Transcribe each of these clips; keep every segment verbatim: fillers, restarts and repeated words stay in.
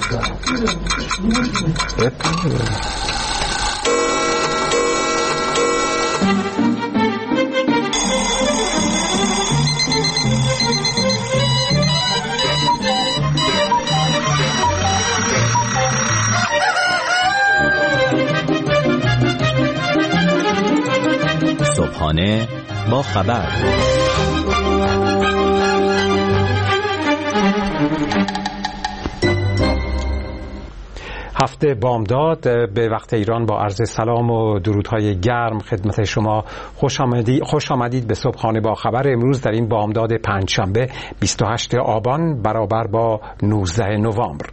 صبحانه با خبر. هفته بامداد به وقت ایران با عرض سلام و درودهای گرم خدمت شما. خوش آمدید خوش آمدید به صبحانه با خبر امروز در این بامداد پنجشنبه بیست و هشتم آبان برابر با نوزدهم نوامبر.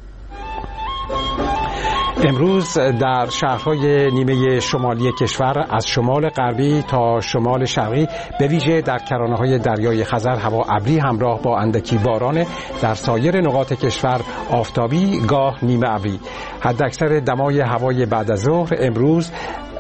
امروز در شهرهای نیمه شمالی کشور از شمال غربی تا شمال شرقی به ویژه در کرانه‌های دریای خزر هوا ابری همراه با اندکی باران، در سایر نقاط کشور آفتابی گاه نیمه ابری. حداکثر دمای هوای بعد از ظهر امروز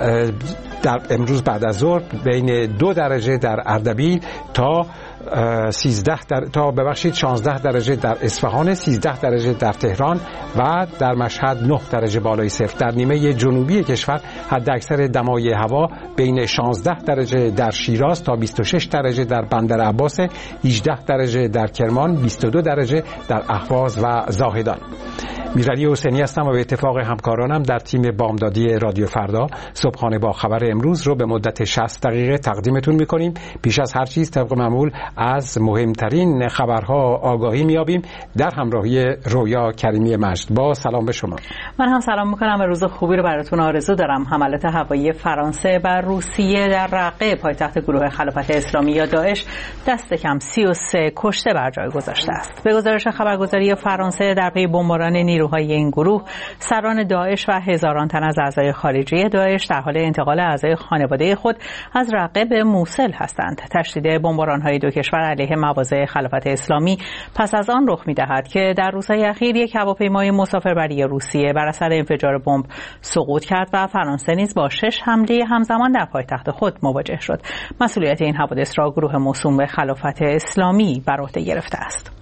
در امروز بعد از ظهر بین دو درجه در اردبیل تا سیزده در... تا ببخشید شانزده درجه در اصفهان، سیزده درجه در تهران و در مشهد نه درجه بالای صفر. در نیمه جنوبی کشور حداکثر دمای هوا بین شانزده درجه در شیراز تا بیست و شش درجه در بندر عباس، هجده درجه در کرمان، بیست و دو درجه در اهواز و زاهدان. میرعلی حسینی هستم و به اتفاق همکارانم در تیم بامدادی رادیو فردا صبحانه با خبر امروز رو به مدت شصت دقیقه تقدیمتون میکنیم. پیش از هر چیز طبق معمول از مهمترین خبرها آگاهی میابیم در همراهی رویا کریمی مجد. با سلام به شما. من هم سلام میکنم و روز خوبی رو براتون آرزو دارم. حملات هوایی فرانسه بر روسیه در رقه پایتخت گروه خلافت اسلامی یا داعش دست کم سی و سه کشته بر جای گذاشته است. به گزارش خبرگزاری فرانسه در پی بمباران نیروهای این گروه، سران داعش و هزاران تن از اعضای خارجی داعش در حال انتقال اعضای خانواده خود از رقه به موصل هستند. تشدید بمباران‌های دو کشور علیه مواضع خلافت اسلامی پس از آن رخ می‌دهد که در روزهای اخیر یک هواپیمای مسافربری روسیه بر اثر انفجار بمب سقوط کرد و فرانسه نیز با شش حمله همزمان در پایتخت خود مواجه شد. مسئولیت این حوادث را گروه موسوم به خلافت اسلامی بر عهده گرفته است.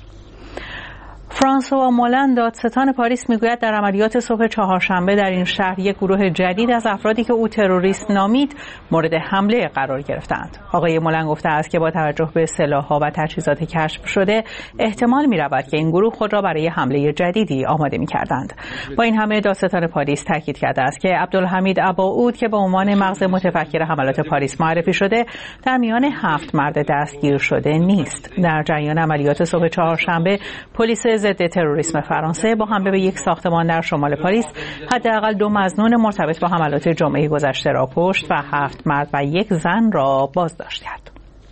فرانسوا مولند دادستان پاریس میگوید در عملیات صبح چهارشنبه در این شهر یک گروه جدید از افرادی که او تروریست نامید مورد حمله قرار گرفتند. آقای مولند گفته است که با توجه به سلاح‌ها و تجهیزات کشف شده احتمال می‌رود که این گروه خود را برای حمله جدیدی آماده می‌کردند. با این همه دادستان پاریس تاکید کرده است که عبدالحمید اباعود که به عنوان مغز متفکر حملات پاریس معرفی شده در میان هفت مرد دستگیر شده نیست. در جریان عملیات صبح چهارشنبه پلیس ضد تروریسم فرانسه با حمله به یک ساختمان در شمال پاریس حداقل دو مظنون مرتبط با حملات جمعه گذشته را کشت و هفت مرد و یک زن را بازداشت کرد.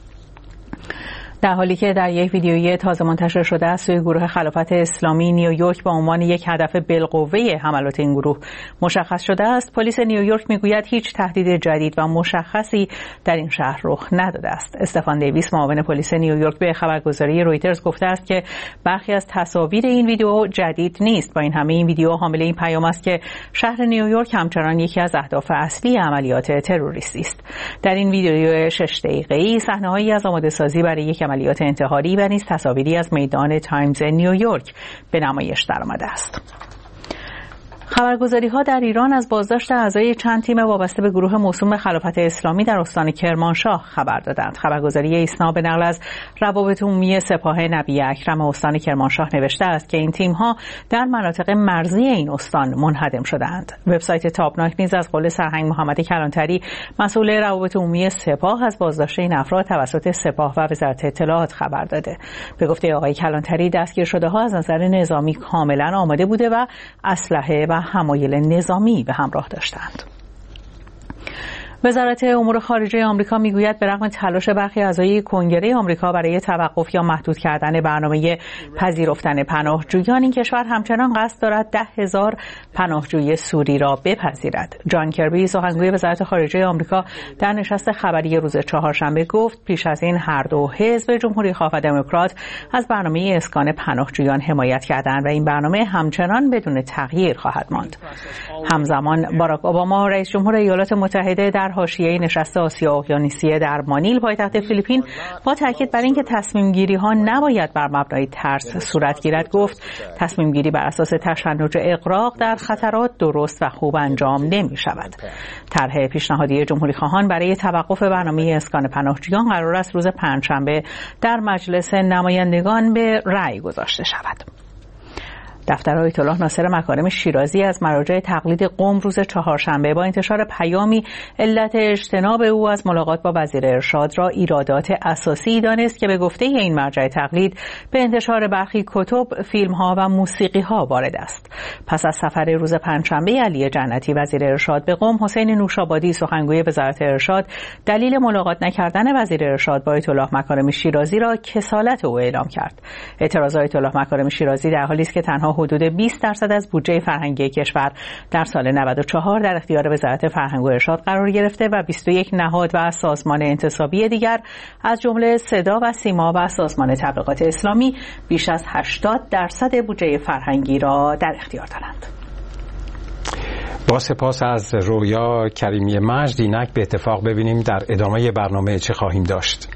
در حالی که در یک ویدیویی تازه منتشر شده است سوی گروه خلافت اسلامی نیویورک با عنوان یک هدف بالقوه حملات این گروه مشخص شده است، پلیس نیویورک میگوید هیچ تهدید جدید و مشخصی در این شهر رخ نداده است. استفان دیویس معاون پلیس نیویورک به خبرگزاری رویترز گفته است که برخی از تصاویر این ویدیو جدید نیست. با این همه این ویدیو حامل این پیام است که شهر نیویورک همچنان یکی از اهداف اصلی عملیات تروریستی است. در این ویدیو شش دقیقه‌ای صحنه‌هایی از آماده‌سازی برای یک عملیات انتحاری و نیز تصاویری از میدان تایمز نیویورک به نمایش درآمده است. خبرگزاری‌ها در ایران از بازداشت اعضای چند تیم وابسته به گروه موسوم به خلافت اسلامی در استان کرمانشاه خبر دادند. خبرگزاری ایسنا به نقل از روابط عمومی سپاه نبی اکرم استان کرمانشاه نوشته است که این تیم‌ها در مناطق مرزی این استان منهدم شده‌اند. وبسایت تابناک نیز از قول سرهنگ محمد کلانتری مسئول روابط عمومی سپاه از بازداشت این افراد توسط سپاه و وزارت اطلاعات خبر داده. به گفته آقای کلانتری دستگیر شده‌ها از نظر نظامی کاملا آماده بوده و اسلحه و حمایل نظامی به همراه داشتند. وزارت امور خارجه آمریکا میگوید به رغم تلاش برخی اعضای کنگره آمریکا برای توقف یا محدود کردن برنامه پذیرفتن پناهجویان، این کشور همچنان قصد دارد ده هزار پناهجوی سوری را بپذیرد. جان کربی سخنگوی وزارت خارجه آمریکا در نشست خبری روز چهارشنبه گفت پیش از این هر دو حزب جمهوری‌خواه و دموکرات از برنامه اسکان پناهجویان حمایت کردند و این برنامه همچنان بدون تغییر خواهد ماند. همزمان باراک اوباما رئیس جمهور ایالات متحده در در حاشیه نشست آسیا اقیانوسیه در مانیل پایتخت فیلیپین با تاکید بر اینکه تصمیم گیری ها نباید بر مبنای ترس صورت گیرد گفت تصمیم گیری بر اساس تشنج اغراق در خطرات درست و خوب انجام نمی شود. طرح پیشنهادی جمهوری خواهان برای توقف برنامه اسکان پناهجویان قرار است روز پنجشنبه در مجلس نمایندگان به رأی گذاشته شود. دفتر آیت الله ناصر مکارم شیرازی از مراجع تقلید قم روز چهارشنبه با انتشار پیامی علت اجتناب او از ملاقات با وزیر ارشاد را ایرادات اساسی دانست که به گفته این مرجع تقلید به انتشار برخی کتب، فیلم‌ها و موسیقی‌ها وارد است. پس از سفر روز پنجشنبه علی جنتی وزیر ارشاد به قم، حسین نوشابادی سخنگوی وزارت ارشاد دلیل ملاقات نکردن وزیر ارشاد با آیت الله مکارم شیرازی را کسالت او اعلام کرد. اعتراض آیت الله مکارم شیرازی در حالی است که تنها حدود بیست درصد از بودجه فرهنگی کشور در سال نود و چهار در اختیار وزارت فرهنگ و ارشاد قرار گرفته و بیست و یک نهاد و سازمان انتصابی دیگر از جمله صدا و سیما و سازمان تبلیغات اسلامی بیش از هشتاد درصد بودجه فرهنگی را در اختیار دارند. با سپاس از رویا کریمی مجد، اینک به اتفاق ببینیم در ادامه برنامه چه خواهیم داشت.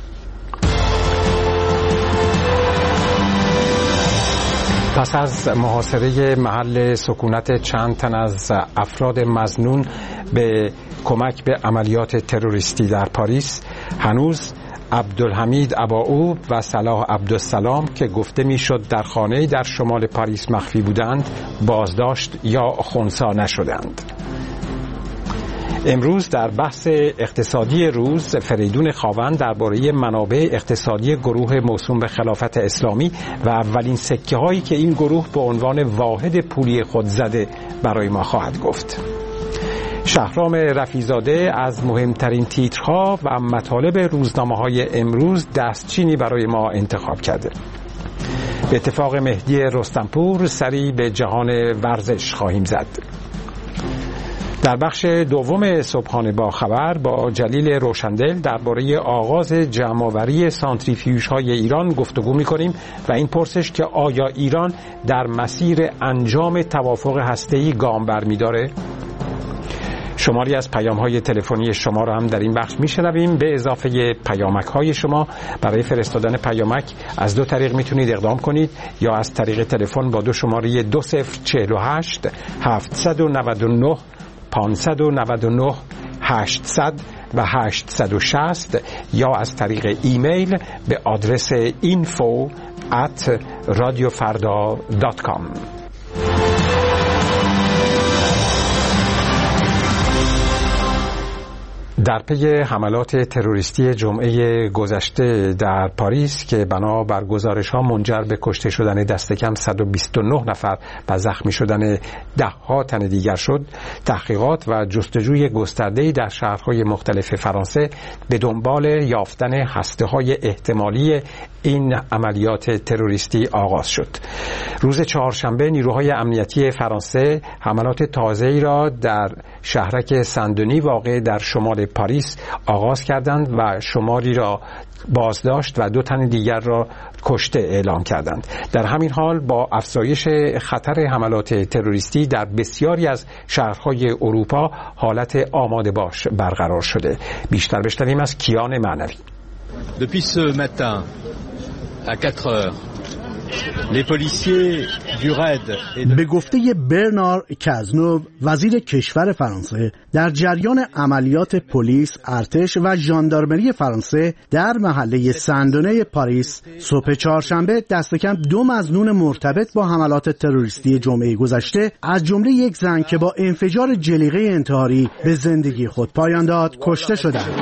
پس از محاصره محل سکونت چند تن از افراد مظنون به کمک به عملیات تروریستی در پاریس، هنوز عبدالحمید اباعوب و صلاح عبدالسلام که گفته میشد در خانه‌ای در شمال پاریس مخفی بودند بازداشت یا خنثی نشدند. امروز در بحث اقتصادی روز، فریدون خاوند درباره منابع اقتصادی گروه موسوم به خلافت اسلامی و اولین سکه هایی که این گروه به عنوان واحد پولی خود زده برای ما خواهد گفت. شهرام رفیزاده از مهمترین تیترها و مطالب روزنامه‌های امروز دستچینی برای ما انتخاب کرده. به اتفاق مهدی رستمپور سری به جهان ورزش خواهیم زد. در بخش دوم صبحانه با خبر با جلیل روشندل درباره آغاز جمع‌آوری سانتریفیوژهای ایران گفتگو می‌کنیم و این پرسش که آیا ایران در مسیر انجام توافق هسته‌ای گام برمی‌داره؟ شماری از پیام‌های تلفنی شما را هم در این بخش می‌شنویم. به اضافه پیامک‌های شما برای فرستادن پیامک از دو طریق میتونید اقدام کنید، یا از طریق تلفن با دو شماره دو صفر چهل و هشت هفتصد و نود و نه پانصد و نود و نه هشتصد و هشتصد و شصت، یا از طریق ایمیل به آدرس اینفو ات رادیو فردا دات کام. در پی حملات تروریستی جمعه گذشته در پاریس که بنا بر گزارش‌ها منجر به کشته شدن دست کم صد و بیست و نه نفر و زخمی شدن ده‌ها تن دیگر شد، تحقیقات و جستجوی گسترده‌ای در شهرهای مختلف فرانسه به دنبال یافتن هسته‌های احتمالی این عملیات تروریستی آغاز شد. روز چهارشنبه نیروهای امنیتی فرانسه حملات تازه‌ای را در شهرک سندونی واقع در شمال پاریس آغاز کردند و شماری را بازداشت و دو تن دیگر را کشته اعلام کردند. در همین حال با افزایش خطر حملات تروریستی در بسیاری از شهرهای اروپا حالت آماده باش برقرار شده. بیشتر بشنویم از کیان معنوی. Depuis ce matin à quatre heures les policiers du raid به گفته برنار کازنوو وزیر کشور فرانسه، در جریان عملیات پلیس، ارتش و ژاندارمری فرانسه در محله سندونه پاریس صبح چهارشنبه دست کم دو مظنون مرتبط با حملات تروریستی جمعه گذشته از جمله یک زن که با انفجار جلیقه انتحاری به زندگی خود پایان داد کشته شدند.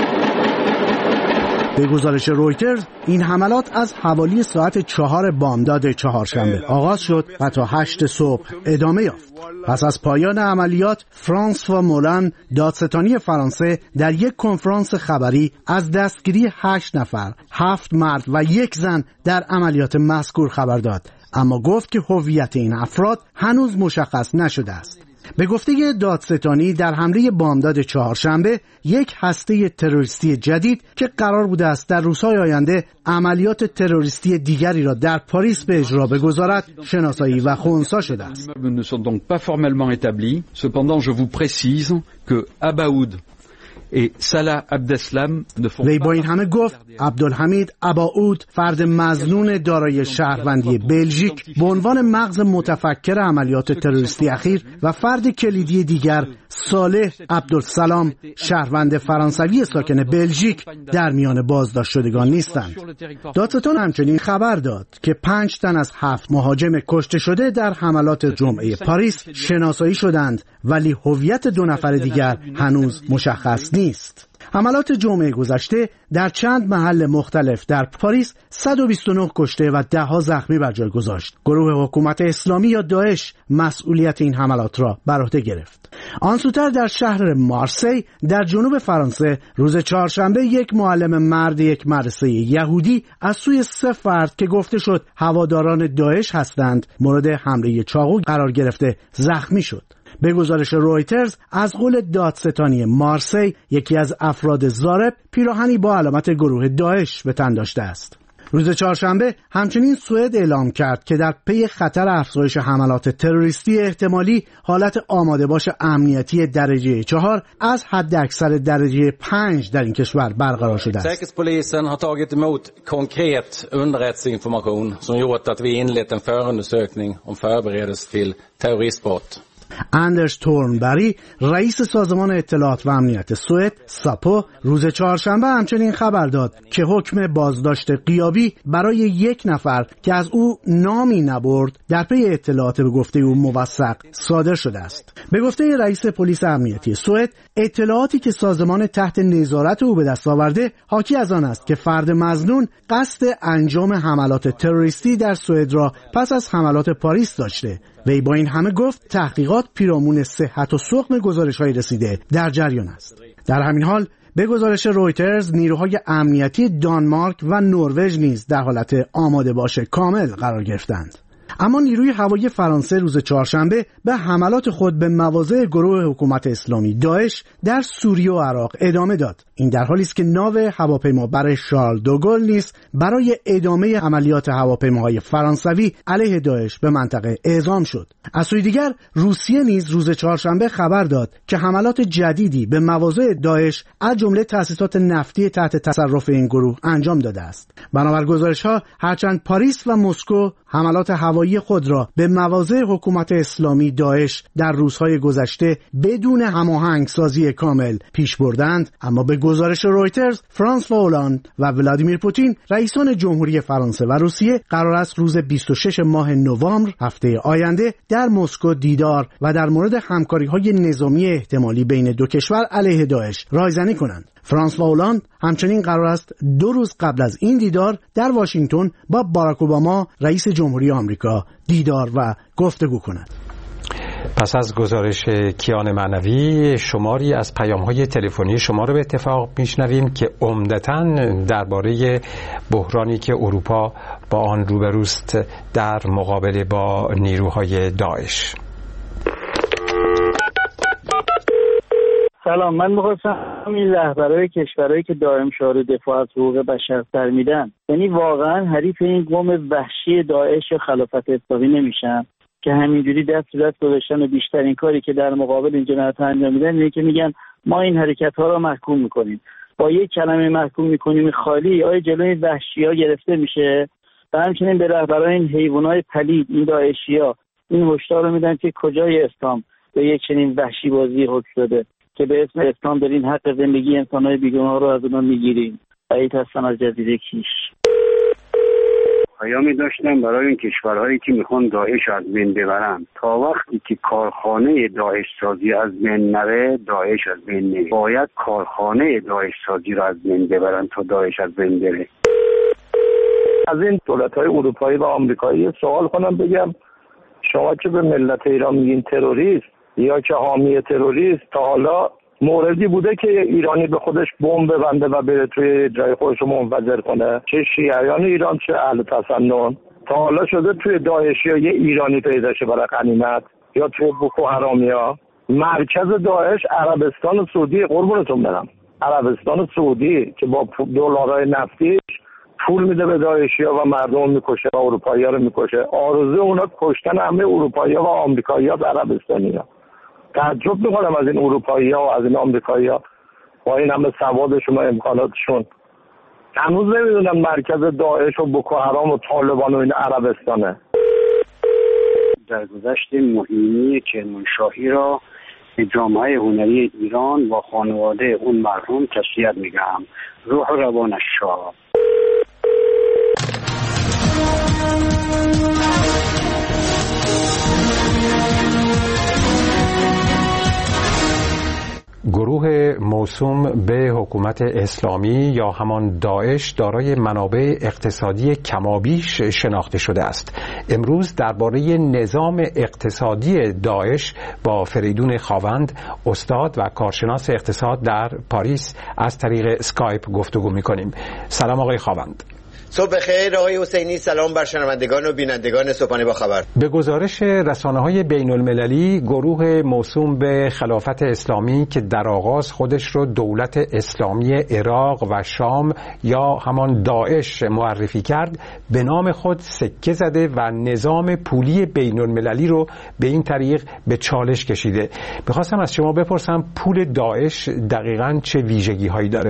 به گزارش رویترز این حملات از حوالی ساعت چهار بامداد چهارشنبه آغاز شد و تا هشت صبح ادامه یافت. پس از پایان عملیات، فرانسوا مولان دادستانی فرانسه در یک کنفرانس خبری از دستگیری هشت نفر، هفت مرد و یک زن در عملیات مذکور خبر داد، اما گفت که هویت این افراد هنوز مشخص نشده است. به گفته دادستانی در حمله بامداد چهارشنبه یک هسته تروریستی جدید که قرار بوده است در روزهای آینده عملیات تروریستی دیگری را در پاریس به اجرا بگذارد شناسایی و خنثی شده است. ne sont donc pas formellement établis. Cependant, je vous précise que Abaoud وی با این همه گفت عبدالحمید اباعود، فرد مظنون دارای شهروندی بلژیک، به عنوان مغز متفکر عملیات تروریستی اخیر و فرد کلیدی دیگر صالح عبدالسلام، شهروند فرانسوی ساکن بلژیک، در میان بازداشت شدگان نیستند. دادستان همچنین خبر داد که پنج تن از هفت مهاجم کشته شده در حملات جمعه پاریس شناسایی شدند، ولی هویت دو نفر دیگر هنوز مشخص نیست. حملات جمعه گذشته در چند محل مختلف در پاریس صد و بیست و نه کشته و ده ها زخمی بر جای گذاشت. گروه حکومت اسلامی یا داعش مسئولیت این حملات را بر عهده گرفت. آن سوتر در شهر مارسی در جنوب فرانسه روز چهارشنبه یک معلم مرد یک مدرسه یهودی از سوی سه فرد که گفته شد هواداران داعش هستند مورد حمله چاقو قرار گرفته زخمی شد. به گزارش رویترز از قول دادستانی مارسی، یکی از افراد ضارب پیراهنی با علامت گروه داعش به تن داشته است. روز چهارشنبه همچنین سوئد اعلام کرد که در پی خطر افزایش حملات تروریستی احتمالی حالت آماده باش امنیتی درجه چهار از حد اکثر درجه پنج در این کشور برقرار شده است. Säkerhetspolisen har tagit emot konkret underrättelseinformation som gjort att vi inlett en förundersökning om förberedelse till terroristbrott. اندرس تورنبری، رئیس سازمان اطلاعات و امنیت سوئد ساپو، روز چهارشنبه همچنین خبر داد که حکم بازداشت غیابی برای یک نفر که از او نامی نبرد در پی اطلاعات به گفته او موثق صادر شده است. به گفته رئیس پلیس امنیتی سوئد، اطلاعاتی که سازمان تحت نظارت او به دست آورده حاکی از آن است که فرد مظنون قصد انجام حملات تروریستی در سوئد را پس از حملات پاریس داشته. وی با این همه گفت تحقیقات پیرامون صحت و سقم گزارش‌های رسیده در جریان است. در همین حال به گزارش رویترز، نیروهای امنیتی دانمارک و نروژ نیز در حالت آماده باش کامل قرار گرفتند. اما نیروی هوایی فرانسه روز چهارشنبه به حملات خود به مواضع گروه حکومت اسلامی داعش در سوریه و عراق ادامه داد. این در حالی است که ناو هواپیمابر شارل دوگل نیز برای ادامه عملیات هواپیماهای فرانسوی علیه داعش به منطقه اعزام شد. از سوی دیگر روسیه نیز روز چهارشنبه خبر داد که حملات جدیدی به مواضع داعش از جمله تأسیسات نفتی تحت تصرف این گروه انجام داده است. بنابر گزارش‌ها هرچند پاریس و مسکو حملات هوایی خود را به مواضع حکومت اسلامی داعش در روزهای گذشته بدون هماهنگسازی کامل پیش بردند، اما به گزارش رویترز، فرانسوا هولند و ولادیمیر پوتین، رئیسان جمهوری فرانسه و روسیه، قرار است روز بیست و شش ماه نوامبر هفته آینده در مسکو دیدار و در مورد همکاری‌های نظامی احتمالی بین دو کشور علیه داعش رایزنی کنند. فرانسوا هولند همچنین قرار است دو روز قبل از این دیدار در واشنگتن با باراک اوباما رئیس جمهوری آمریکا دیدار و گفتگو کند. پس از گزارش کیان معنوی، شماری از پیام‌های تلفنی شما رو به اتفاق میشنویم که عمدتاً درباره بحرانی که اروپا با آن روبروست در مقابله با نیروهای داعش. سلام، من می‌خواستم این رهبرای کشورهایی که دائم شعار دفاع از حقوق بشر سر میدن، یعنی واقعا حریف این قوم وحشی داعش یا خلافت اسلامی نمیشن که همینجوری دست به دست گذاشتن و بیشترین کاری که در مقابل این جنایت انجام میدن اینه که میگن ما این حرکت‌ها رو محکوم میکنیم. با یک کلمه محکوم میکنیم خالی آیا جلوی وحشی‌ها گرفته میشه؟ و همچنین به رهبرای این حیوانات پلید، این داعشی‌ها، این هشدار رو میدن که کجای اسلام به یک چنین وحشی بازی حکم شده که به اسم اسلام دارین حق زندگی انسان‌های بیگناه رو از اونها میگیرین. بعید هستن از جزیره کیش. پیامی داشتم برای این کشورهایی که میخوان داعش از بین ببرن. تا وقتی که کارخانه داعش سازی از بین نره، داعش از بین نمیره. باید کارخانه داعش سازی رو از بین ببرن تا داعش از بین بره. از این دولت‌های اروپایی و آمریکایی سوال کنم، بگم شما که به ملت ایران میگین تروریست یا که حامی تروریست، تا حالا موردی بوده که ایرانی به خودش بمب ببنده و بره توی جای خودش رو منفجر کنه؟ چه شیعیان ایران چه اهل تسنن. تا حالا شده توی داعشی ها یه ایرانی پیدا شه برای غنیمت یا توی بوکو حرامیا؟ مرکز داعش عربستان سعودی، قربونتون برم، عربستان سعودی که با دلارای نفتیش پول میده به داعشی ها و مردم میکشه و اروپایی ها رو میکشه. آرزوی اونا کشتن همه اروپایی ها و آمریکایی ها و عربستانی ها. تعجب میکنم از این اروپایی ها و از این آمریکایی ها. با این همه سوادشون و امکاناتشون هنوز نمیدونم مرکز داعش و بوکو حرام و طالبان و این عربستانه. در گذشت مهمی کرمانشاهی را به جامعه هنری ایران و خانواده اون مرحوم تسلیت میگم. روح و روانش شاد. گروه موسوم به حکومت اسلامی یا همان داعش دارای منابع اقتصادی کمابیش شناخته شده است. امروز درباره نظام اقتصادی داعش با فریدون خاوند، استاد و کارشناس اقتصاد در پاریس از طریق اسکایپ گفتگو می‌کنیم. سلام آقای خاوند. صبح بخیر آقای حسینی. سلام بر شنوندگان و بینندگان صبحانه با خبر. به گزارش رسانه‌های بین‌المللی، گروه موسوم به خلافت اسلامی که در آغاز خودش رو دولت اسلامی عراق و شام یا همان داعش معرفی کرد، به نام خود سکه زده و نظام پولی بین‌المللی رو به این طریق به چالش کشیده. می‌خواستم از شما بپرسم پول داعش دقیقاً چه ویژگی‌هایی داره؟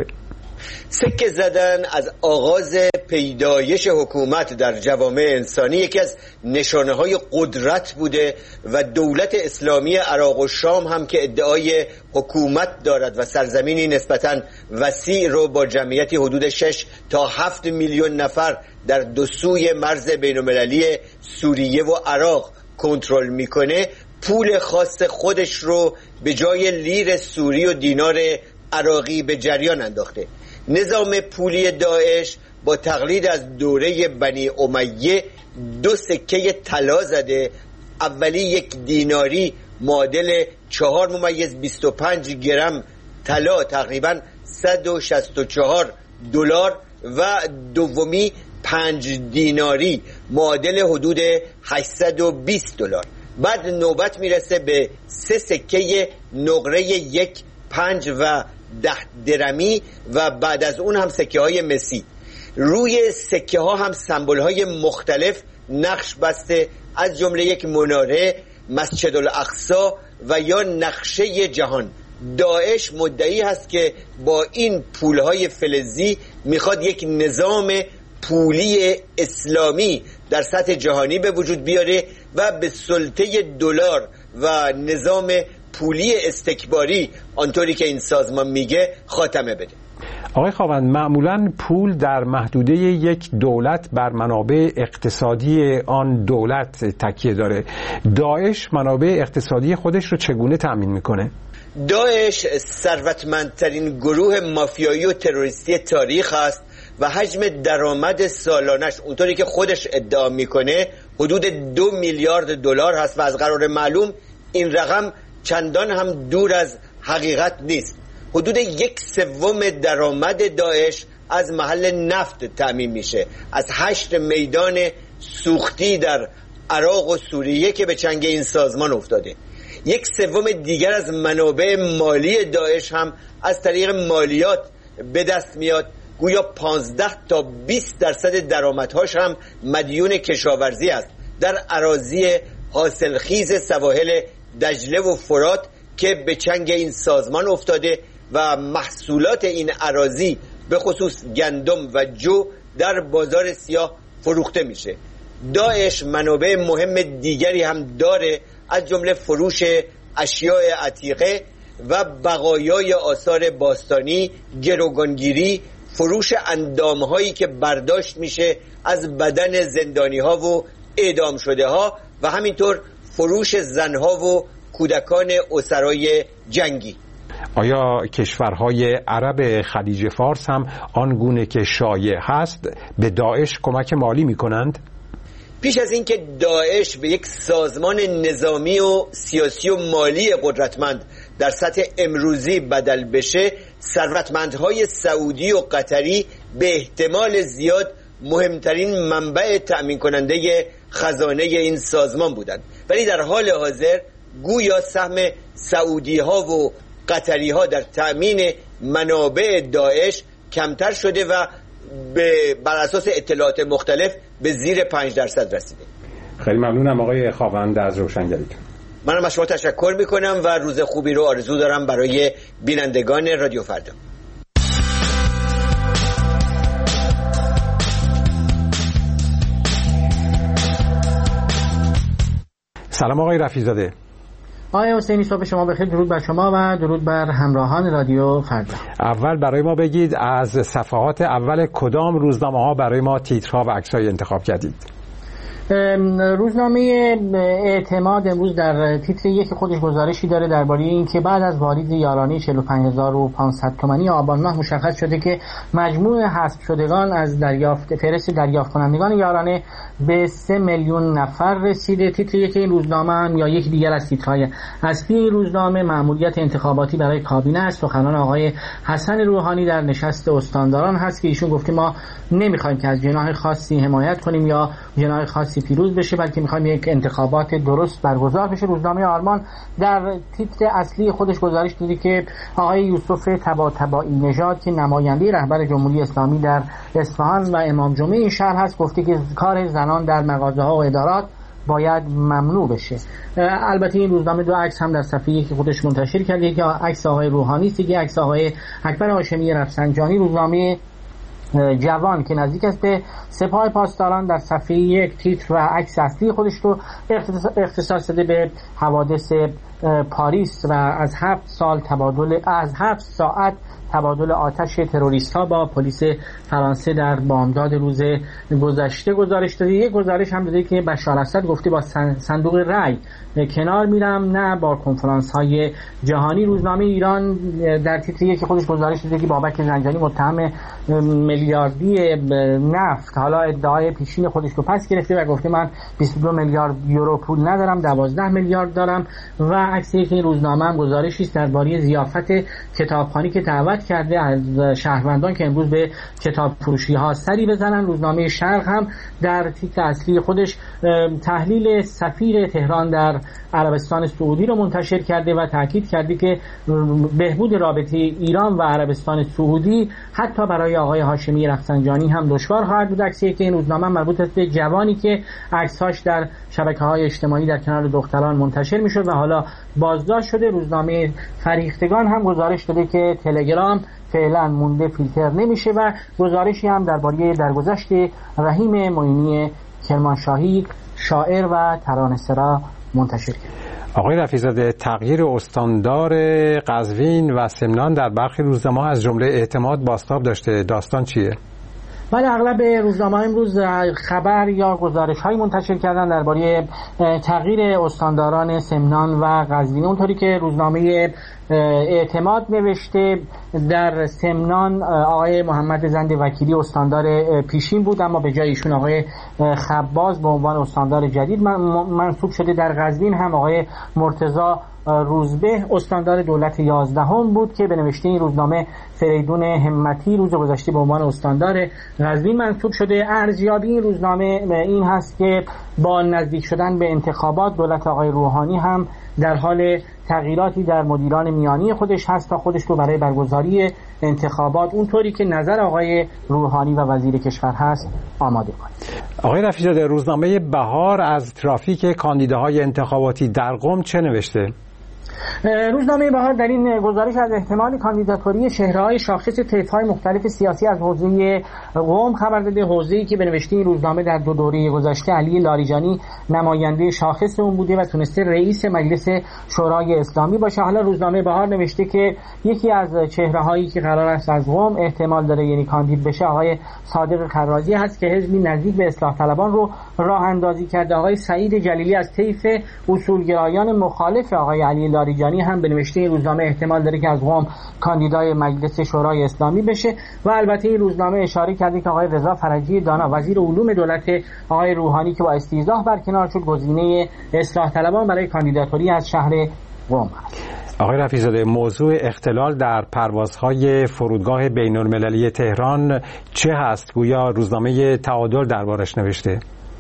سکه زدن از آغاز پیدایش حکومت در جوامع انسانی یکی از نشانه‌های قدرت بوده و دولت اسلامی عراق و شام هم که ادعای حکومت دارد و سرزمینی نسبتاً وسیع رو با جمعیتی حدود شش تا هفت میلیون نفر در دو سوی مرز بین‌المللی سوریه و عراق کنترل میکنه، پول خاص خودش رو به جای لیر سوری و دینار عراقی به جریان انداخته. نظام پولی داعش با تقلید از دوره بنی امیه دو سکه طلا زده. اولی یک دیناری معادل چهار ممیز بیست و پنج گرم طلا، تقریبا صد و شصت و چهار دلار، و دومی پنج دیناری معادل حدود هشتصد و بیست دلار. بعد نوبت میرسه به سه سکه نقره یک، پنج و ده درمی و بعد از اون هم سکه های مسی. روی سکه ها هم سمبل های مختلف نقش بسته، از جمله یک مناره، مسجد الاقصی و یا نقشه جهان. داعش مدعی هست که با این پول های فلزی میخواد یک نظام پولی اسلامی در سطح جهانی به وجود بیاره و به سلطه دلار و نظام پولی استکباری آنطوری که این سازمان میگه خاتمه بده. آقای خاوند، معمولاً پول در محدوده یک دولت بر منابع اقتصادی آن دولت تکیه داره. داعش منابع اقتصادی خودش رو چگونه تأمین میکنه؟ داعش ثروتمندترین گروه مافیایی و تروریستی تاریخ است و حجم درآمد سالانش اونطوری که خودش ادعا میکنه حدود دو میلیارد دلار هست و از قرار معلوم این رقم چندان هم دور از حقیقت نیست. حدود یک سوم درآمد داعش از محل نفت تأمین میشه، از هشت میدان سوختی در عراق و سوریه که به چنگ این سازمان افتاده. یک سوم دیگر از منابع مالی داعش هم از طریق مالیات به دست میاد. گویا پانزده تا بیست درصد درآمدهاش هم مدیون کشاورزی است در اراضی حاصلخیز سواحل دجله و فرات که به چنگ این سازمان افتاده و محصولات این اراضی به خصوص گندم و جو در بازار سیاه فروخته میشه. داعش منابع مهم دیگری هم داره، از جمله فروش اشیاء عتیقه و بقایای آثار باستانی، گروگانگیری، فروش اندامهایی که برداشت میشه از بدن زندانی ها و اعدام شده ها و همینطور فروش زنها و کودکان اسرای جنگی. آیا کشورهای عرب خلیج فارس هم آنگونه که شایع هست به داعش کمک مالی میکنند؟ پیش از اینکه داعش به یک سازمان نظامی و سیاسی و مالی قدرتمند در سطح امروزی بدل بشه، ثروتمندهای سعودی و قطری به احتمال زیاد مهمترین منبع تأمین کننده خزانه این سازمان بودند، ولی در حال حاضر گویا سهم سعودی ها و قطری ها در تأمین منابع داعش کمتر شده و به بر اساس اطلاعات مختلف به زیر پنج درصد رسیده. خیلی ممنونم آقای خاوند از روشنگریتون. منم از شما تشکر میکنم و روز خوبی رو آرزو دارم برای بینندگان رادیو فردا. سلام آقای رفیع‌زاده. آقای حسینی صبح شما بخیر. درود بر شما و درود بر همراهان رادیو فردا. اول برای ما بگید از صفحات اول کدام روزنامه ها برای ما تیترها و عکس‌های انتخاب کردید؟ روزنامه اعتماد امروز در تیتر یک خودش گزارشی داره درباره اینکه بعد از واریز یارانه چهل و پنج هزار و پانصد تومانی آبان ماه مشخص شده که مجموع حذف شدگان از دریافت فهرست دریافت کنندگان یارانه به سه میلیون نفر رسیده. تیتر یک این روزنامه هم یا یک دیگر از تیترهای اصلی این روزنامه مأموریت انتخاباتی برای کابینه است. سخنان آقای حسن روحانی در نشست استانداران هست که ایشون گفته ما نمیخوایم که از جناح خاصی حمایت کنیم یا جناح خاصی پیروز بشه، بلکه میخوایم یک انتخابات درست برگزار بشه. روزنامه آرمان در تیتر اصلی خودش گزارش داده که آقای یوسف طباطبایی نژاد که نماینده رهبر جمهوری اسلامی در اصفهان و امام جمعه این شهر هست گفته که کار زنان در مغازه‌ها و ادارات باید ممنوع بشه. البته این روزنامه دو عکس هم در صفحه یک خودش منتشر کرده که عکس آقای روحانی است، یک عکس آقای اکبر هاشمی رفسنجانی. روزنامه جوان که نزدیک است به سپاه پاسداران در صفحه یک تیتر و عکس اصلی خودش رو اختصاص داده به حوادث پاریس و از هفت سال تبادل از هفت ساعت تبادل آتش تروریست ها با پلیس فرانسه در بامداد روز گذشته گزارش داده. یک گزارش هم داده که بشار اسد گفته با صندوق رای کنار میرم نه با کنفرانس های جهانی. روزنامه ایران در تیتر یک خودش گزارش داده که بابک زنجانی متهم میلیاردی نفت حالا ادعای پیشین خودش رو پس گرفته و گفته من بیست و دو میلیارد یورو پول ندارم، دوازده میلیارد دارم. و عکس یک روزنامه هم گزارشی است درباره ضیافت کتابخوانی که دعوت کرده از شهروندان که امروز به کتاب فروشی ها سری بزنن. روزنامه شرق هم در تیتر اصلی خودش تحلیل سفیر تهران در عربستان سعودی رو منتشر کرده و تاکید کرده که بهبود رابطه ایران و عربستان سعودی حتی برای آقای هاشمی رفسنجانی هم دشوار خواهد بود. عکسی که این روزنامه مربوط است به جوانی که عکساش در شبکه‌های اجتماعی در کنار دختران منتشر میشد و حالا بازداشت شده. روزنامه فریختگان هم گزارش داده که تلگرام فعلا مونده فیلتر نمیشه و گزارشی هم درباره درگذشت رحیم معینی کرمانشاهی شاعر و ترانه‌سرا منتشر کرد. آقای رفیع‌زاده، تغییر استاندار قزوین و سمنان در برخی روزنامه‌ها از جمله اعتماد بازتاب داشته. داستان چیه؟ ولی اغلب روزنامه‌ها امروز خبر یا گزارش‌های منتشر کردن درباره تغییر استانداران سمنان و قزوین. اونطوری که روزنامه اعتماد نوشته در سمنان آقای محمد زند وکیلی استاندار پیشین بود، اما به جای ایشون آقای خباز به عنوان استاندار جدید منصوب شده. در قزوین هم آقای مرتضی روزبه استاندار دولت یازدهم بود که به نوشته این روزنامه فریدون همتی روز گذشته به عنوان استاندار قزوین منصوب شده. ارزیابی این روزنامه این هست که با نزدیک شدن به انتخابات دولت آقای روحانی هم در حال تغییراتی در مدیران میانی خودش هست تا خودش رو برای برگزاری انتخابات اونطوری که نظر آقای روحانی و وزیر کشور هست آماده کنه. آقای رفیع‌زاده، روزنامه بهار از ترافیک کاندیداهای انتخاباتی در قم چه نوشته؟ روزنامه بهار در این گزارش از احتمال کاندیداتوری چهره‌های شاخص طیف‌های مختلف سیاسی از حوزه قم خبر داده. حوزه‌ای که به نوشته این روزنامه در دو دوره گذشته علی لاریجانی نماینده شاخص اون بوده و تونسته رئیس مجلس شورای اسلامی باشه. حالا روزنامه بهار نوشته که یکی از چهره‌هایی که قرار است از قم احتمال داره یعنی کاندید بشه آقای صادق خرازی هست که حزبی نزدیک به اصلاح طلبان رو راه اندازی کرده. آقای سعید جلیلی از طیف اصولگرایان مخالف آقای علی لاریجانی هم به نوشته این روزنامه احتمال داره که از قم کاندیدای مجلس شورای اسلامی بشه. و البته این روزنامه اشاره کرده که آقای رضا فرجی دانا وزیر علوم دولت آقای روحانی که با استیضاح برکنار شد گزینه اصلاح طلبان برای کاندیداتوری از شهر قم است. آقای رفیع‌زاده، موضوع اختلال در پروازهای فرودگاه بین‌المللی تهران چه هست؟ گویا روزنامه تعادل دربارش نوشته.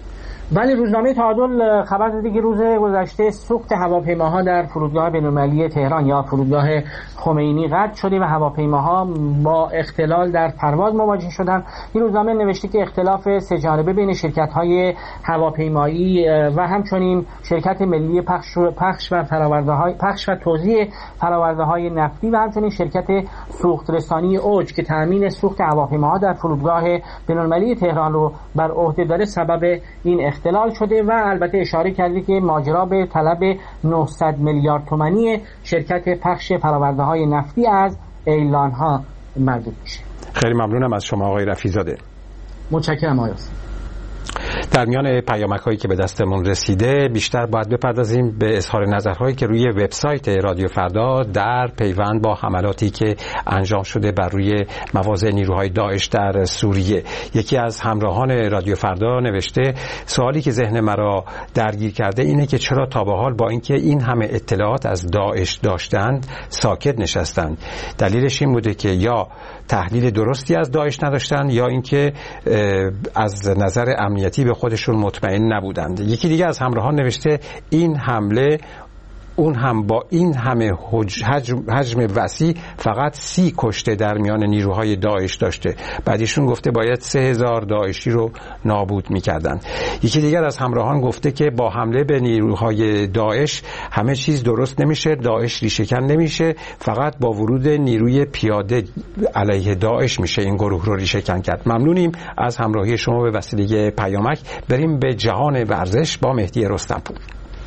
ولی روزنامه تعادل خبر داده که روز گذشته سوخت هواپیماها در فرودگاه بین‌المللی تهران یا فرودگاه خمینی قطع شده و هواپیماها با اختلال در پرواز مواجه شدند. این روزنامه نوشته که اختلاف سه جانبه بین شرکت‌های هواپیمایی و همچنین شرکت ملی پخش و پخش و فرآورده‌های پخش و توزیع فرآورده‌های نفتی و همچنین شرکت سوخت‌رسانی اوج که تأمین سوخت هواپیماها در فرودگاه بین‌المللی تهران رو بر عهده داره سبب این اختلال شده و البته اشاره کرده که ماجرا به طلب نهصد میلیارد تومانی شرکت پخش فرآورده‌های نفتی از ایلان‌ها مربوط میشه. خیلی ممنونم از شما آقای رفیع‌زاده. متشکرم آقای. در میان پیامک‌هایی که به دستمون رسیده بیشتر باید بپردازیم به اظهار نظرهایی که روی وبسایت رادیو فردا در پیوند با حملاتی که انجام شده بر روی مواضع نیروهای داعش در سوریه. یکی از همراهان رادیو فردا نوشته سوالی که ذهن مرا درگیر کرده اینه که چرا تا به حال با اینکه این همه اطلاعات از داعش داشتند ساکت نشستند. دلیلش این بوده که یا تحلیل درستی از داعش نداشتند یا اینکه از نظر امنیتی به خودشون مطمئن نبودند. یکی دیگه از همراهان نوشته این حمله اون هم با این همه حجم, حجم وسیع فقط سی کشته در میان نیروهای داعش داشته. بعدیشون گفته باید سه هزار داعشی رو نابود میکردن. یکی دیگر از همراهان گفته که با حمله به نیروهای داعش همه چیز درست نمیشه، داعش ریشه‌کن نمیشه، فقط با ورود نیروی پیاده علیه داعش میشه این گروه رو ریشه‌کن کرد. ممنونیم از همراهی شما به وسیله پیامک. بریم به جهان ورزش با مهدی رستمپور.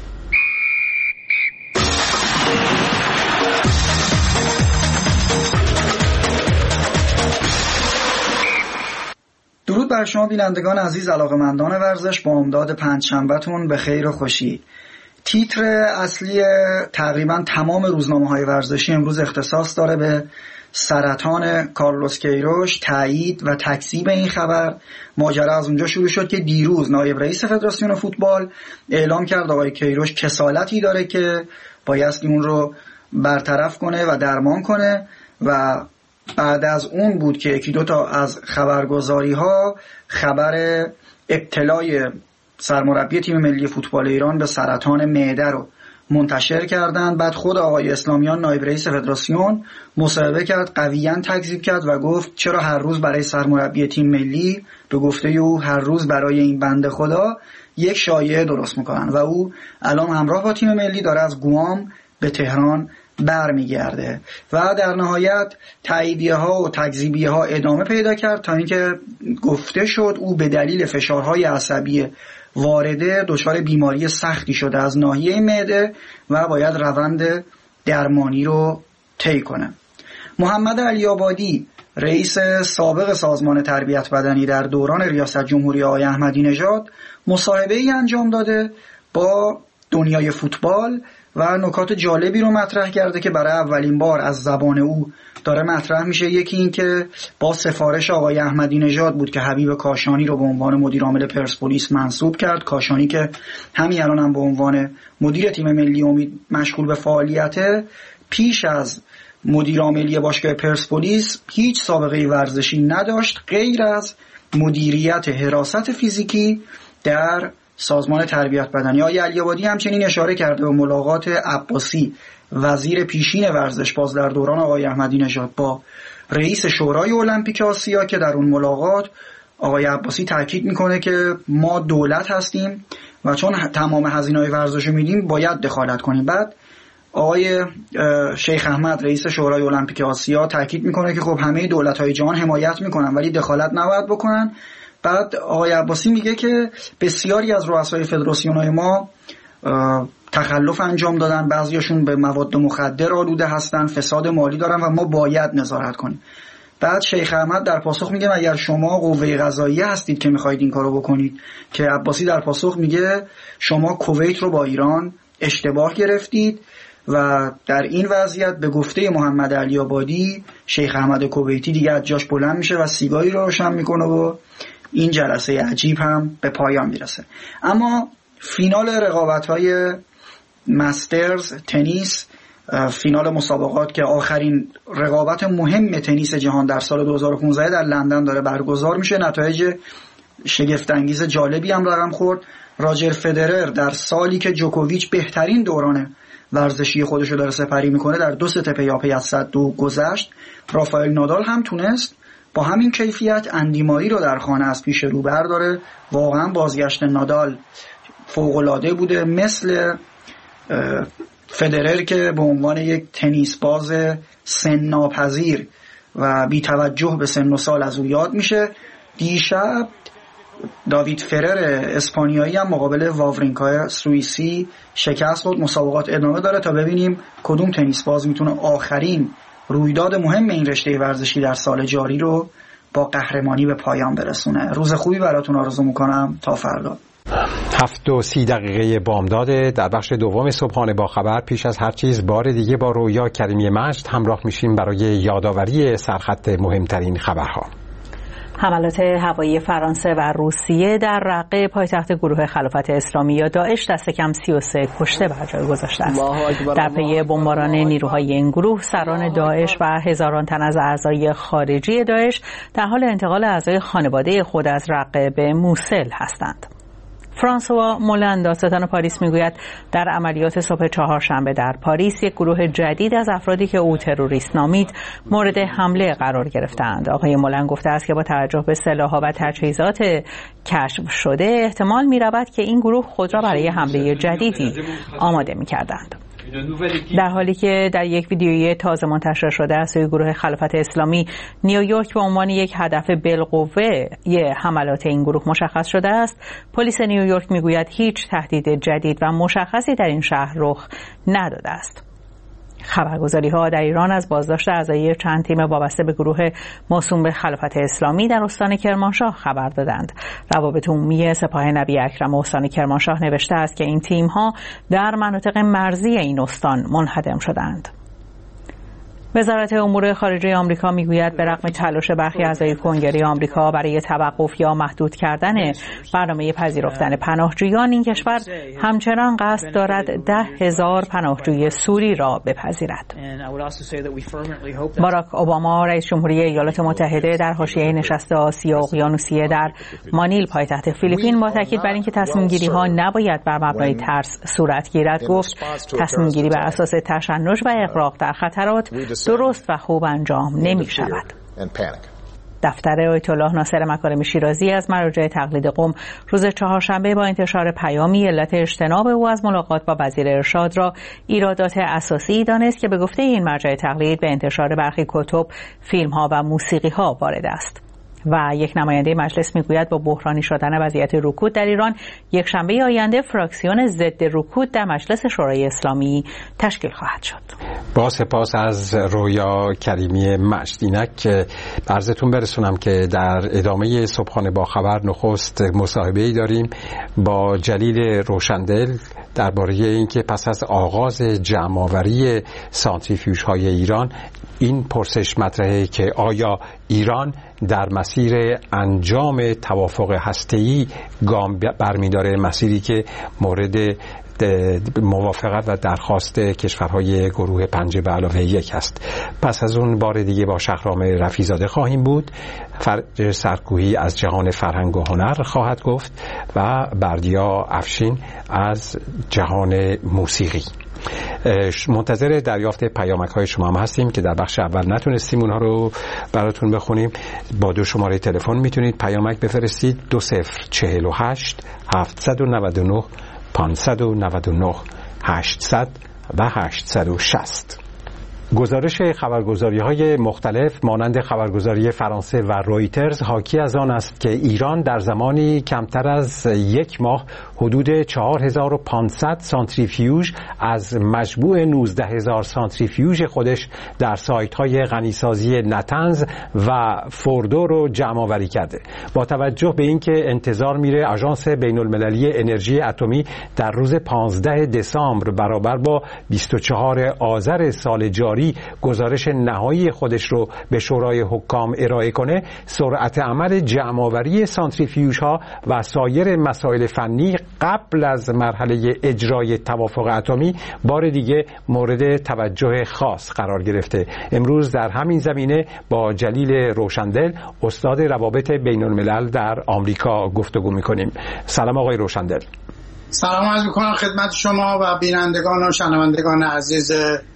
درود بر شما بینندگان عزیز، علاقه‌مندان ورزش، با امداد پنجشنبه‌تون به خیر و خوشی. تیتر اصلی تقریبا تمام روزنامه‌های ورزشی امروز اختصاص داره به سرطان کارلوس کیروش، تایید و تکذیب این خبر. ماجرا از اونجا شروع شد که دیروز نایب رئیس فدراسیون فوتبال اعلام کرد آقای کیروش کسالتی داره که بایستی اون رو برطرف کنه و درمان کنه و بعد از اون بود که یکی دو تا از خبرگزاری ها خبر ابتلای سرمربی تیم ملی فوتبال ایران به سرطان معده رو منتشر کردند. بعد خود آقای اسلامیان نایب رئیس فدراسیون مصاحبه کرد، قویاً تکذیب کرد و گفت چرا هر روز برای سرمربی تیم ملی، به گفته او هر روز برای این بنده خدا یک شایعه درست میکنن و او الان همراه با تیم ملی داره از گوام به تهران برمیگرده و در نهایت تاییدیه ها و تکذیبیه ها ادامه پیدا کرد تا اینکه گفته شد او به دلیل فشارهای عصبی وارده دچار بیماری سختی شده از ناحیه معده و باید روند درمانی رو طی کنه. محمد علی آبادی رئیس سابق سازمان تربیت بدنی در دوران ریاست جمهوری آقای احمدی نژاد مصاحبه‌ای انجام داده با دنیای فوتبال و نکات جالبی رو مطرح کرده که برای اولین بار از زبان او داره مطرح میشه. یکی این که با سفارش آقای احمدی نژاد بود که حبیب کاشانی رو به عنوان مدیر عامل پرسپولیس منصوب کرد. کاشانی که همین الان هم به عنوان مدیر تیم ملی امید مشغول به فعالیته، پیش از مدیر عاملی باشگاه پرسپولیس هیچ سابقه ورزشی نداشت غیر از مدیریت حراست فیزیکی در سازمان تربیت بدنی. آقای علی‌آبادی همچنین اشاره کرده به ملاقات عباسی وزیر پیشین ورزش باز در دوران آقای احمدی نژاد با رئیس شورای المپیک آسیا که در اون ملاقات آقای عباسی تاکید میکنه که ما دولت هستیم و چون تمام هزینه‌های ورزش رو میدیم باید دخالت کنیم. بعد آقای شیخ احمد رئیس شورای المپیک آسیا تاکید میکنه که خب همه دولت‌های جهان حمایت میکنن ولی دخالت نباید بکنن. بعد آقای عباسی میگه که بسیاری از رؤسای فدراسیون‌های ما تخلف انجام دادن، بعضیاشون به مواد مخدر آلوده هستن، فساد مالی دارن و ما باید نظارت کنیم. بعد شیخ احمد در پاسخ میگه اگر شما قوه قضاییه هستید که میخواید این کارو بکنید، که عباسی در پاسخ میگه شما کویت رو با ایران اشتباه گرفتید و در این وضعیت به گفته محمد علی آبادی شیخ احمد کویتی دیگه از جاش بلند میشه و سیگاری رو روشن میکنه و این جلسه عجیب هم به پایان میرسه. اما فینال رقابت‌های مسترز تنیس، فینال مسابقات که آخرین رقابت مهم تنیس جهان در سال دو هزار و پانزده در لندن داره برگزار میشه، نتایج شگفت‌انگیز جالبی هم رقم خورد. راجر فدرر در سالی که جوکوویچ بهترین دوران ورزشی خودش رو داره سپری میکنه در دو ست پیاپی از صد دو گذشت. رافائل نادال هم تونست با همین کیفیت اندی ماری رو در خانه از پیش رو برداره. واقعا بازگشت نادال فوق‌العاده بوده، مثل فدرر که به عنوان یک تنیس باز سن ناپذیر و بی توجه به سن و سال از او یاد میشه. دیشب داوید فرر اسپانیایی هم مقابل واورینکا سوئیسی شکست خورد. مسابقات ادامه داره تا ببینیم کدوم تنیس باز میتونه آخرین رویداد مهم این رشته ورزشی در سال جاری رو با قهرمانی به پایان برسونه. روز خوبی براتون آرزو میکنم. تا فردا. هفت و سی دقیقه بامداد در بخش دوم صبحانه با خبر. پیش از هر چیز بار دیگه با رویا کریمی مجد همراه میشیم برای یادآوری سرخط مهمترین خبرها. حملات هوایی فرانسه و روسیه در رقه پایتخت گروه خلافت اسلامی یا داعش دست کم سی و سه کشته بر جای گذاشته است. در پی بمباران نیروهای این گروه سران داعش و هزاران تن از اعضای خارجی داعش در حال انتقال اعضای خانواده خود از رقه به موسل هستند. فرانسوا مولند دادستان پاریس میگوید در عملیات صبح چهارشنبه در پاریس یک گروه جدید از افرادی که او تروریست نامید مورد حمله قرار گرفتند. آقای مولند گفته است که با توجه به سلاح‌ها و تجهیزات کشف شده احتمال می‌رود که این گروه خود را برای حمله جدیدی آماده می‌کردند. در حالی که در یک ویدیویی تازه منتشر شده از سوی گروه خلافت اسلامی نیویورک به عنوان یک هدف بالقوه ی حملات این گروه مشخص شده است، پلیس نیویورک میگوید هیچ تهدید جدید و مشخصی در این شهر رخ نداده است. خبرگزاری‌ها در ایران از بازداشت اعضای چند تیم وابسته به گروه موسوم به خلافت اسلامی در استان کرمانشاه خبر دادند. روابط عمومی سپاه نبی اکرم استان کرمانشاه نوشته است که این تیم‌ها در مناطق مرزی این استان منهدم شدند. وزارت امور خارجه آمریکا میگوید به رغم تلاش برخی اعضای کنگره آمریکا برای توقف یا محدود کردن برنامه پذیرفتن پناهجویان، این کشور همچنان قصد دارد ده هزار پناهجوی سوری را بپذیرد. باراک اوباما رئیس جمهوری ایالات متحده در حاشیه نشست آسیا اقیانوسیه در مانیل پایتخت فیلیپین با تاکید بر اینکه تصمیم گیری ها نباید بر مبنای ترس صورت گیرد گفت تصمیم گیری بر اساس تشنج و اغراق در خطرات درست و خوب انجام نمی شود. دفتر آیت الله ناصر مکارم شیرازی از مراجع تقلید قم روز چهارشنبه با انتشار پیامی علت اجتناب او از ملاقات با وزیر ارشاد را ایرادات اساسی دانست که به گفته این مرجع تقلید به انتشار برخی کتب، فیلم‌ها و موسیقی‌ها وارد است. و یک نماینده مجلس میگوید با بحرانی شدن وضعیت رکود در ایران یک شنبه آینده فراکسیون ضد رکود در مجلس شورای اسلامی تشکیل خواهد شد. با سپاس از رویا کریمی مجد. اینک عرضتون برسونم که در ادامه صبحانه با خبر نخست مصاحبه‌ای داریم با جلیل روشندل درباره اینکه پس از آغاز جمع‌آوری سانتریفیوژهای ایران این پرسش مطرحه که آیا ایران در مسیر انجام توافق هسته‌ای گام برمی‌داره، مسیری که مورد موافقت و درخواست کشورهای گروه پنج به علاوه یک است. پس از اون بار دیگه با شهرام رفیع‌زاده خواهیم بود. فرج سرکوهی از جهان فرهنگ و هنر خواهد گفت و بردیا افشین از جهان موسیقی. منتظر دریافت پیامک های شما هم هستیم که در بخش اول نتونستیم اونها رو براتون بخونیم. با دو شماره تلفن میتونید پیامک بفرستید: دو صفر چهل و هشت هفتصد و نود و نه پانصد و نود و نه هشتصد و هشتصد و شصت. گزارش خبرگزاری‌های مختلف مانند خبرگزاری فرانسه و رویترز حاکی از آن است که ایران در زمانی کمتر از یک ماه حدود چهار هزار و پانصد سانتریفیوژ از مجموع نوزده هزار سانتریفیوژ خودش در سایت‌های غنیسازی نتنز و فوردو رو جمع‌آوری کرده. با توجه به اینکه انتظار میره آژانس بین‌المللی انرژی اتمی در روز پانزده دسامبر برابر با بیست و چهارم آذر سال جاری فبروری گزارش نهایی خودش رو به شورای حکام ارائه کنه، سرعت عمل جمع‌آوری سانتریفیوژها و سایر مسائل فنی قبل از مرحله اجرای توافق اتمی بار دیگه مورد توجه خاص قرار گرفته. امروز در همین زمینه با جلیل روشندل، استاد روابط بین الملل در آمریکا گفتگو می‌کنیم. سلام آقای روشندل. سلام عرض می‌کنم خدمت شما و بینندگان و شنوندگان عزیز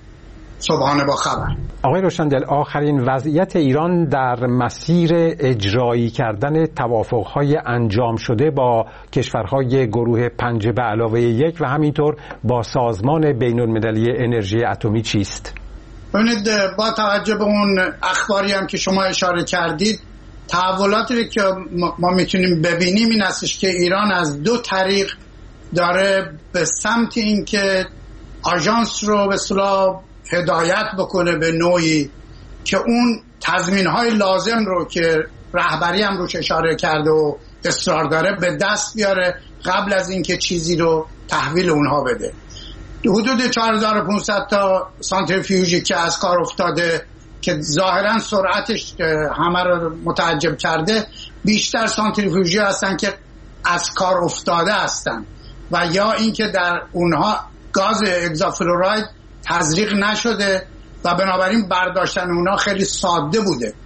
صبحانه با خبر. آقای روشندل، آخرین وضعیت ایران در مسیر اجرایی کردن توافق‌های انجام شده با کشورهای گروه پنج به علاوه یک و همینطور با سازمان بین‌المللی انرژی اتمی چیست؟ ببینید، با توجه به اون اخباری هم که شما اشاره کردید، تحولاتی که ما میتونیم ببینیم این هستش که ایران از دو طریق داره به سمت این که آژانس رو به اصطلاح هدایت بکنه به نوعی که اون تضمین‌های لازم رو که رهبری هم روش اشاره کرده و اصرار داره به دست بیاره قبل از اینکه چیزی رو تحویل اونها بده. حدود چهار هزار و پانصد تا سانتریفیوژی که از کار افتاده که ظاهرا سرعتش همه رو متعجب کرده، بیشتر سانتریفیوژی هستن که از کار افتاده هستن و یا اینکه در اونها گاز اگزافلوراید تزریق نشده و بنابراین برداشتن اونها خیلی ساده بوده.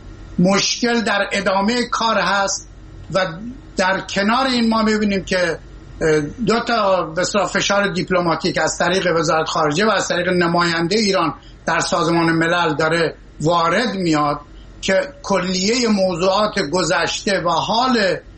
مشکل در ادامه کار هست و در کنار این ما میبینیم که دو تا به اصطلاح فشار دیپلماتیک از طریق وزارت خارجه و از طریق نماینده ایران در سازمان ملل داره وارد میاد که کلیه موضوعات گذشته و حال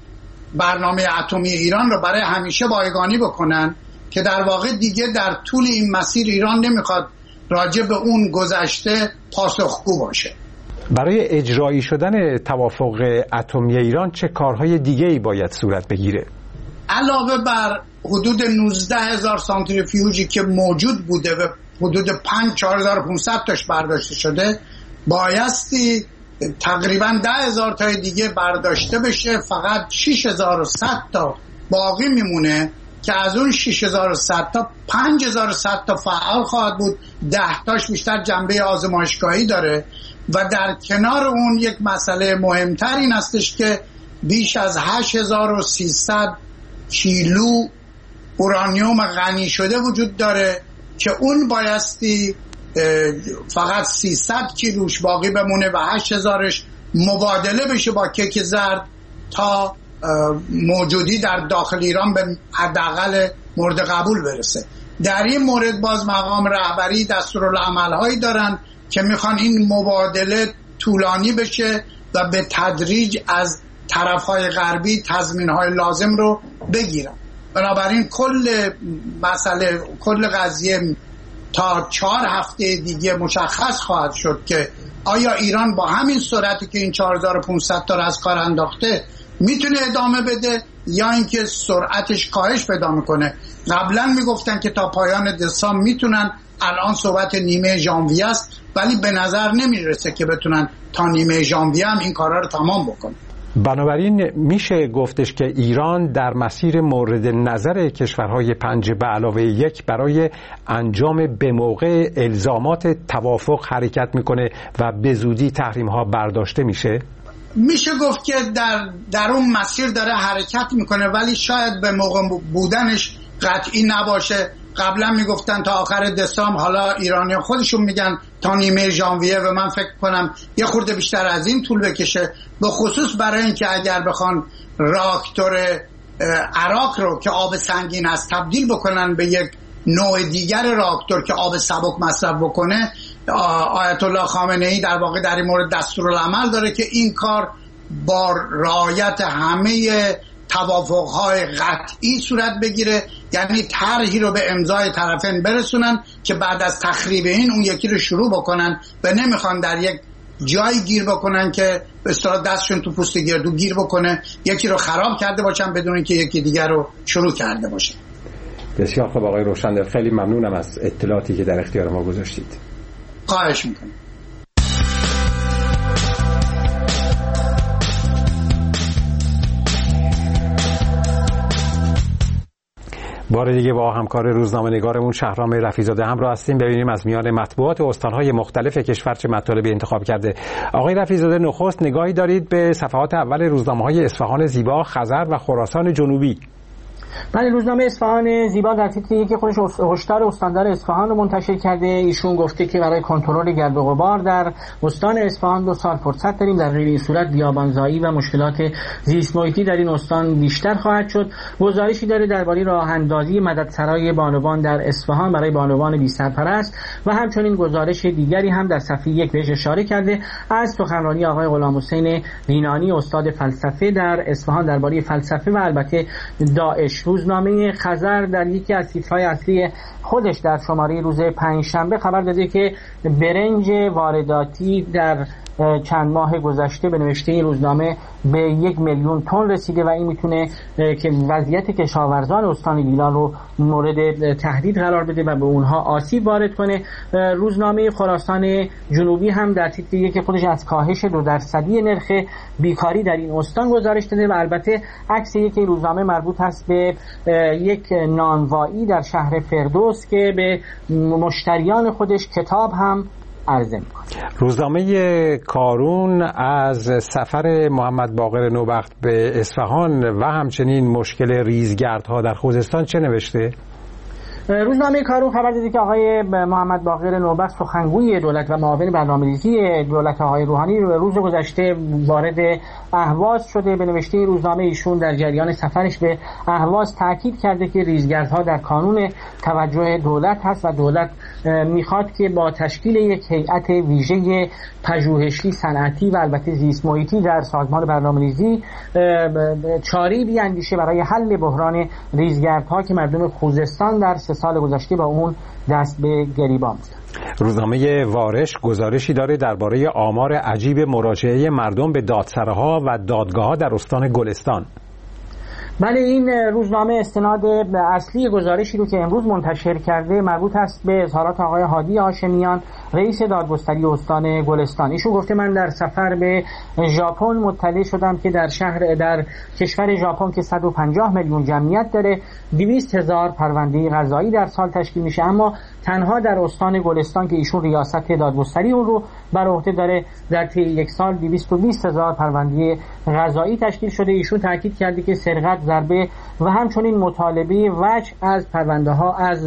برنامه اتمی ایران رو برای همیشه بایگانی بکنن که در واقع دیگه در طول این مسیر ایران نمیخواد راجع به اون گذشته پاسخگو باشه. برای اجرایی شدن توافق اتمی ایران چه کارهای دیگه‌ای باید صورت بگیره؟ علاوه بر حدود نوزده هزار سانتریفیوژی که موجود بوده و حدود پنج چهار هزار و پانصد تاش برداشته شده، بایستی تقریبا ده هزار تای دیگه برداشته بشه. فقط شش هزار و صد تا باقی میمونه که از اون شش هزار و صد تا پنج هزار و صد تا فعال خواهد بود. ده تاش بیشتر جنبه آزمایشگاهی داره و در کنار اون یک مسئله مهمتر این هستش که بیش از هشت هزار و سیصد کیلو اورانیوم غنی شده وجود داره که اون بایستی فقط سیصد کیلوش باقی بمونه و هشت هزارش مبادله بشه با کیک زرد تا موجودی در داخل ایران به حداقل مورد قبول برسه. در این مورد باز مقام رهبری دستورالعمل‌هایی دارن که میخوان این مبادله طولانی بشه و به تدریج از طرف‌های غربی تضمین‌های لازم رو بگیرن. بنابراین کل مسئله کل قضیه تا چهار هفته دیگه مشخص خواهد شد که آیا ایران با همین سرعتی که این چهار هزار و پانصد تا از کار انداخته میتونه ادامه بده یا اینکه سرعتش کاهش پیدا میکنه. قبلا میگفتن که تا پایان دسامبر میتونن، الان صحبت نیمه ژانویه است ولی به نظر نمیرسه که بتونن تا نیمه ژانویه هم این کارا رو تمام بکنن. بنابراین میشه گفتش که ایران در مسیر مورد نظر کشورهای پنج به علاوه یک برای انجام به موقع الزامات توافق حرکت میکنه و به زودی تحریم ها برداشته میشه؟ میشه گفت که در در اون مسیر داره حرکت میکنه ولی شاید به موقع بودنش قطعی نباشه. قبلا میگفتن تا آخر دسامبر، حالا ایرانیان خودشون میگن تا نیمه ژانویه و من فکر کنم یه خورده بیشتر از این طول بکشه، به خصوص برای اینکه اگر بخوان راکتور عراق رو که آب سنگین هست تبدیل بکنن به یک نوع دیگر راکتور که آب سبک مصرف بکنه. آیت الله خامنه ای در واقع در این مورد دستورالعمل داره که این کار با رعایت همه توافقهای قطعی صورت بگیره، یعنی طرحی رو به امضای طرفین برسونن که بعد از تخریب این اون یکی رو شروع بکنن و نمیخوان در یک جایی گیر بکنن که به اصطلاح دستشون تو پوست گردو گیر بکنه، یکی رو خراب کرده باشن بدون اینکه یکی دیگر رو شروع کرده باشن. بسیار خوب آقای روشندل، خیلی ممنونم از اطلاعاتی که در اختیار ما گذاشتید. خواهش میکنم. بار دیگه با همکار روزنامه‌نگارمون شهرام رفیع‌زاده همراه هستیم، ببینیم از میان مطبوعات استان‌های مختلف کشور چه مطالبی انتخاب کرده. آقای رفیع‌زاده، نخست نگاهی دارید به صفحات اول روزنامه‌های اصفهان زیبا، خزر و خراسان جنوبی. بله، روزنامه اصفهان زیبا در تیتر یکی خودش هشدار استاندار اصفهان رو منتشر کرده. ایشون گفته که برای کنترل گرد و غبار در استان اصفهان دو سال فرصت داریم، در غیر این صورت بیابانزایی و مشکلات زیست محیطی در این استان بیشتر خواهد شد. گزارشی داره درباره راه اندازی مددسرای بانوان در اصفهان برای بانوان بی سرپرست و همچنین گزارش دیگری هم در صفحه یک بهش اشاره کرده از سخنرانی آقای غلامحسین رینانی استاد فلسفه در اصفهان درباره فلسفه و البته داعش. روزنامه خزر در یکی از تیترهای اصلی خودش در شماره روز پنجشنبه خبر داده که برنج وارداتی در چند ماه گذشته به نوشته این روزنامه به یک میلیون تن رسیده و این میتونه که وضعیت کشاورزان استان گیلان رو مورد تهدید قرار بده و به اونها آسیب وارد کنه. روزنامه خراسان جنوبی هم در تیتر یک خودش از کاهش دو درصدی نرخ بیکاری در این استان گزارش داده و البته عکس یک روزنامه مربوط هست به یک نانوایی در شهر فردوس که به مشتریان خودش کتاب هم عرضه می‌کنه. روزنامه کارون از سفر محمد باقر نوبخت به اصفهان و همچنین مشکل ریزگردها در خوزستان چه نوشته؟ روزنامه کارون خبر داده که آقای محمد باقر نوبخت سخنگوی دولت و معاون برنامه‌ریزی دولت آقای روحانی روز گذشته وارد اهواز شده. به نوشته روزنامه ایشون در جریان سفرش به اهواز تاکید کرده که ریزگردها در کانون توجه دولت هست و دولت میخواد که با تشکیل یک هیئت ویژه پژوهشی صنعتی و البته زیست محیطی در سازمان برنامه‌ریزی چاره‌ای بیاندیشه برای حل بحران ریزگردها که مردم خوزستان در سه سال گذشته با اون دست به گریبان بودن. روزنامه وارش گزارشی داره درباره آمار عجیب مراجعه مردم به دادسراها و دادگاه‌ها در استان گلستان. بله، این روزنامه استناد به اصلی گزارشی رو که امروز منتشر کرده مربوط است به اظهارات آقای هادی هاشمیان رئیس دادگستری استان گلستان. ایشون گفته من در سفر به ژاپن مطلع شدم که در شهر در کشور ژاپن که صد و پنجاه میلیون جمعیت داره دویست هزار پرونده قضایی در سال تشکیل میشه، اما تنها در استان گلستان که ایشون ریاست دادگستری اون رو بر عهده داره در طی یک سال دویست و بیست هزار پرونده قضایی تشکیل شده. ایشون تاکید کرده که سرقت، ضربه و همچنین مطالبه وجه از پرونده ها از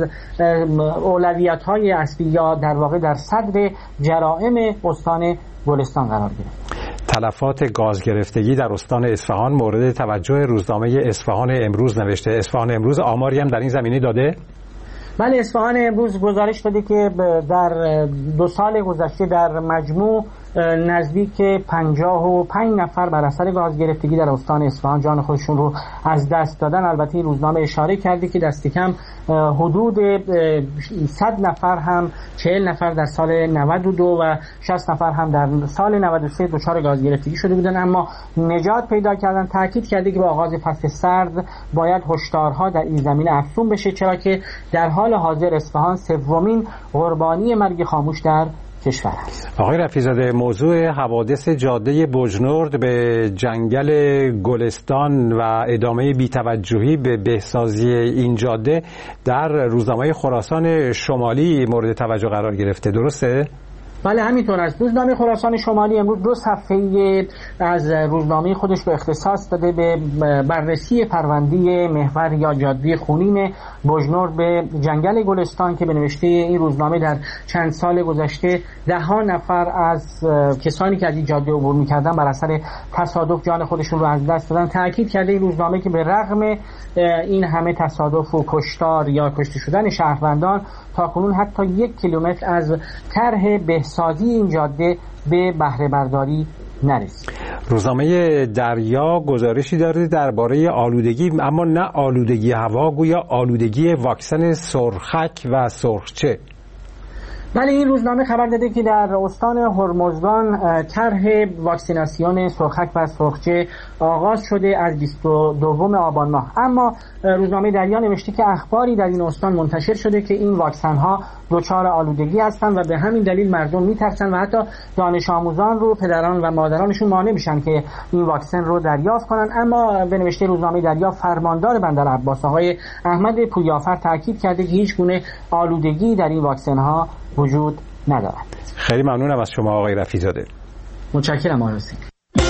اولویت های اصلی یا در واقع در صدر جرائم استان گلستان قرار گرفت. تلفات گاز گرفتگی در استان اصفهان مورد توجه روزنامه اصفهان امروز نوشته. اصفهان امروز آماری هم در این زمینه داده؟ بله، اصفهان امروز گزارش داده که در دو سال گذشته در مجموع نزدیک پنجاه و پنج نفر بر اثر گاز گرفتگی در استان اصفهان جان خودشون رو از دست دادن. البته این روزنامه اشاره کرده که دست کم حدود صد نفر هم چهل نفر در سال نود و دو و شصت نفر هم در سال نود و سه دچار گاز گرفتگی شده بودن اما نجات پیدا کردن. تاکید کرده که با آغاز فصل سرد باید هشدارها در این زمینه افزون بشه، چرا که در حال حاضر اصفهان سومین قربانی مرگ خاموش در کشور است. آقای رفیع‌زاده، موضوع حوادث جاده بجنورد به جنگل گلستان و ادامه بی‌توجهی به بهسازی این جاده در روزنامه خراسان شمالی مورد توجه قرار گرفته، درسته؟ بله، همینطور است. روزنامه خراسان شمالی امروز دو صفحه از روزنامه خودش به اختصاص داده به بررسی پرونده محور یا جاده خونین بجنورد به جنگل گلستان که به نوشته این روزنامه در چند سال گذشته ده ها نفر از کسانی که از این جاده عبور می‌کردن بر اثر تصادف جان خودشون رو از دست دادن. تاکید کرده این روزنامه که به رغم این همه تصادف و کشتار یا کشته شدن شهروندان تاکنون حتی یک کیلومتر از طرح بهسازی این جاده به بهره برداری نرسید. روزنامه دریا گزارشی داره درباره آلودگی، اما نه آلودگی هوا، گویا آلودگی واکسن سرخک و سرخچه. بله، این روزنامه خبر داده که در استان هرمزگان طرح واکسیناسیون سرخک و سرخچه آغاز شده از بیست و دوم آبان ماه. اما روزنامه دریا نوشته که اخباری در این استان منتشر شده که این واکسن ها دچار آلودگی هستند و به همین دلیل مردم میترسن و حتی دانش آموزان رو پدران و مادرانشون مانع میشن که این واکسن رو دریافت کنن. اما به نوشته روزنامه دریا فرماندار بندر عباس آقای احمد پوریافر تاکید کرده که هیچ گونه آلودگی در این واکسن ها وجود ندارد. خیلی ممنونم از شما آقای رفیع‌زاده. متشکرم آقای حسین.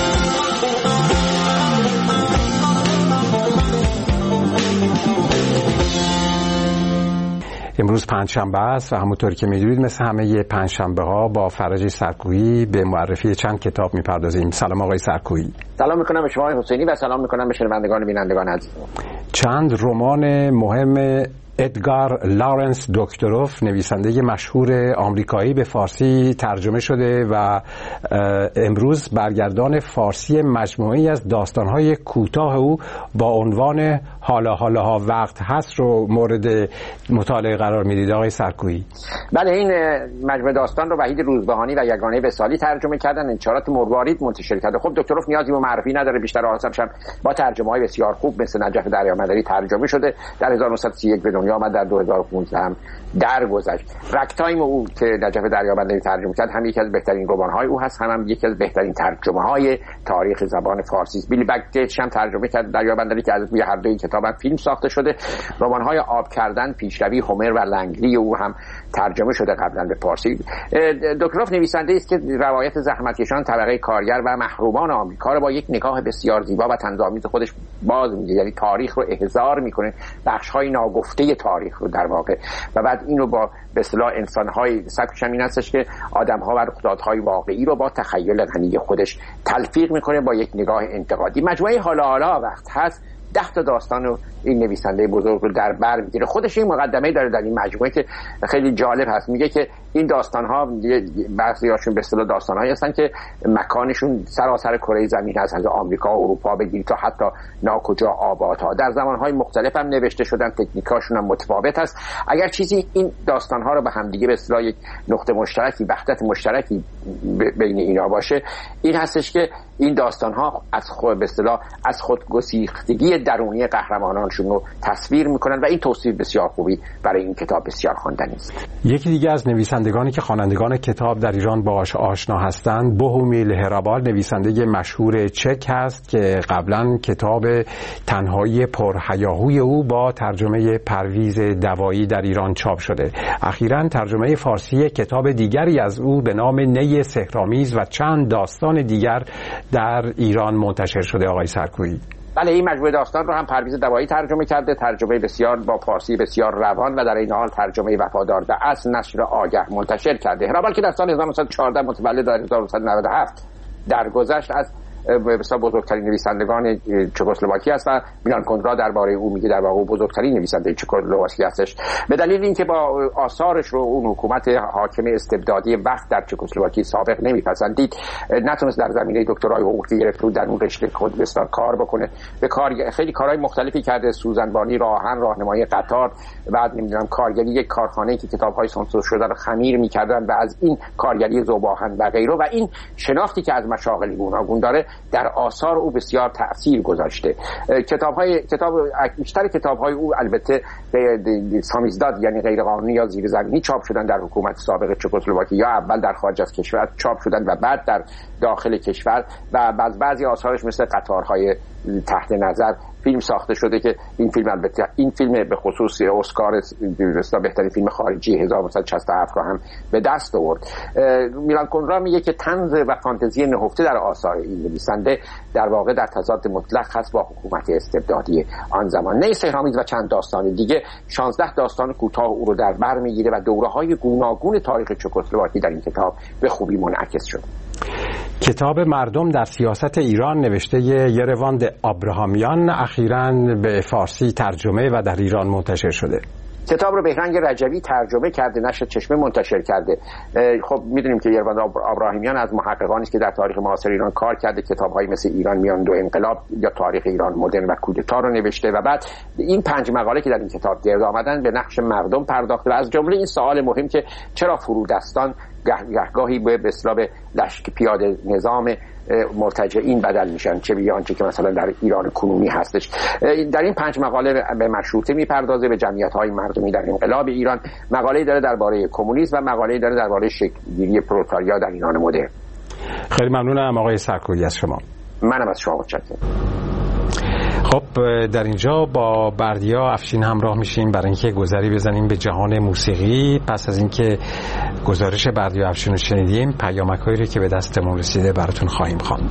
امروز پنجشنبه است و همونطور که می‌دونید مثل همه پنجشنبه ها با فرج سرکویی به معرفی چند کتاب می‌پردازیم. سلام آقای سرکویی. سلام می‌کنم به شما آقای حسینی و سلام می‌کنم به شنوندگان و بینندگان عزیز. چند رمان مهم ادگار لارنس دوکتروف، نویسنده مشهور آمریکایی، به فارسی ترجمه شده و امروز برگردان فارسی مجموعه‌ای از داستان‌های کوتاه او با عنوان حالا حالاها وقت هست رو مورد مطالعه قرار میدید آقای سرکویی. بله، این مجموعه داستان رو وحید روزبهانی و یگانه وصالی ترجمه کردن، انتشارات مروارید منتشر کرده. خب دکتروف نیازی به معرفی نداره، بیشتر آثارش هم با ترجمه‌های بسیار خوب مثل نجف دریامداری ترجمه شده. در هزار و نهصد و سی و یک به دنیا آمد، در دو هزار و پانزده هم درگذشت. رکتایم او که نجف دریامداری ترجمه کرد هم یکی از بهترین رمان‌های او هست، هم, هم یکی از بهترین ترجمه‌های تاریخ زبان فارسی است. بیلی بگدیچ هم ترجمه کرد دریامداری که از روی هر دو این کتاب هم فیلم ساخته شده. رمان‌های آب کردن، پیشروی، هومر و لنگلی او هم ترجمه شده قبلا به فارسی. دوکتروف نویسنده است که روایت زحمتکشان، طبقه کارگر و محرومان آمریکا رو با یک نگاه بسیار زیبا و طنزآمیز خودش باز میگه، یعنی تاریخ رو احضار میکنه، بخش‌های ناگفته تاریخ رو در واقع، و بعد اینو با به اصطلاح انسان‌های سبکش این هستش که آدم‌ها و رخدادهای واقعی رو با تخیل غنی خودش تلفیق میکنه با یک نگاه انتقادی. مجموعه حالا حالا وقت هست ده تا داستان رو این نویسنده بزرگ رو در بر میگیره. خودش این مقدمه داره در این مجموعه که خیلی جالب هست، میگه که این داستان‌ها بعضی‌هاشون به اصطلاح داستان‌هایی هستن که مکانشون سراسر کره زمین هست، از آمریکا و اروپا بگیر تا حتی ناکجا آبادها، در زمان‌های مختلف هم نوشته شدن، تکنیکاشون هم متفاوت هست. اگر چیزی این داستان‌ها رو به هم دیگه به اصطلاح یک نقطه مشترکی، وحدت مشترکی بین اینا باشه، این هستش که این داستان‌ها از خود به اصطلاح از خودگسیختگی درونی قهرمانانشون رو تصویر میکنن و این توصیف بسیار خوبی برای این کتاب بسیار خواندنی است. یکی دیگه از نویسندگانی که خوانندگان کتاب در ایران باهاش آشنا هستند بوهومیل هرابال، نویسنده مشهور چک هست که قبلا کتاب تنهایی پرهیاهوی او با ترجمه پرویز دوایی در ایران چاپ شده. اخیراً ترجمه فارسی کتاب دیگری از او به نام نی سحرآمیز و چند داستان دیگر در ایران منتشر شده. آقای سرکویی. بله، این مجموعه داستان رو هم پرویز دوایی ترجمه کرده، ترجمه بسیار با فارسی بسیار روان و در این حال ترجمه وفادار به اصل نشر آگه منتشر کرده. هرابال که در سال هزار و نهصد و چهارده متولد در هزار و نهصد و نود و هفت درگذشت از بسیار بزرگترین نویسندگان چکسلواکی است و میلان کندرا درباره او میگه در واقع بزرگترین نویسنده چکسلواکی هستش، به دلیل اینکه با آثارش رو اون حکومت حاکم استبدادی وقت در چکسلواکی سابق نمیپسندید، نتونست در زمینه دکترای حقوقی گرفت و در اون رشته خود بسیار کار بکنه. به کار خیلی کارهای مختلفی کرده، سوزنبانی، راهن، راهنمایی قطار، بعد نمیدونم کارگری یک کارخانه‌ای که کتاب‌های سانسور شده رو خمیر می‌کردن و از این کارگری ذوب‌آهن و غیره و این شناختی که از مشاغل گوناگون داره در آثار او بسیار تأثیر گذاشته. کتاب‌های کتاب بیشتر کتاب‌های او البته سامیزداد یعنی غیر قانونی یا زیرزمینی چاپ شدن در حکومت سابق چکسلواکی، یا اول در خارج از کشور چاپ شدن و بعد در داخل کشور، و بعض بعضی آثارش مثل قطارهای تحت نظر فیلم ساخته شده که این فیلم البته این فیلم به خصوص اسکار بهترین فیلم خارجی هزار و نهصد و شصت و هفت رو هم به دست آورد. میلان کندرا میگه که طنز و فانتزی نهفته در آثار این نویسنده در واقع در تضاد مطلق هست با حکومت استبدادی آن زمان. نی سحرآمیز و چند داستان دیگه شانزده داستان کوتاه او رو در بر میگیره و دوره‌های گوناگون تاریخ چکسلواکی در این کتاب به خوبی منعکس شده. کتاب مردم در سیاست ایران نوشته یرواند آبراهامیان اخیراً به فارسی ترجمه و در ایران منتشر شده. کتاب رو بهرنگ رجوی ترجمه کرده، نشر چشمه منتشر کرده. خب میدونیم که یروند ابراهیمیان از محققانی است که در تاریخ معاصر ایران کار کرده، کتاب‌هایی مثل ایران میان دو انقلاب یا تاریخ ایران مدرن و کودتا رو نوشته و بعد این پنج مقاله که در این کتاب گرد آمدن به نقش مردم پرداخته و از جمله این سوال مهم که چرا فرودستان گهگاهی به اصطلاح لشکر پیاده نظام مرتجعین بدل میشن، چه بیان چه که مثلا در ایران کنونی هستش. در این پنج مقاله به مشروطه میپردازه، به جمعیت‌های مردمی در انقلاب ایران، مقاله‌ای داره درباره کمونیسم و مقاله‌ای داره درباره شکل‌گیری پرولتاریا در ایران مدرن. خیلی ممنونم آقای سرکویی از شما. منم از شما متشکرم. خب در اینجا با بردیا افشین همراه میشیم برای اینکه گذری بزنیم به جهان موسیقی. پس از اینکه گزارش بردیا افشین رو شنیدیم، پیامک‌هایی رو که به دستمون رسیده براتون خواهیم خواند.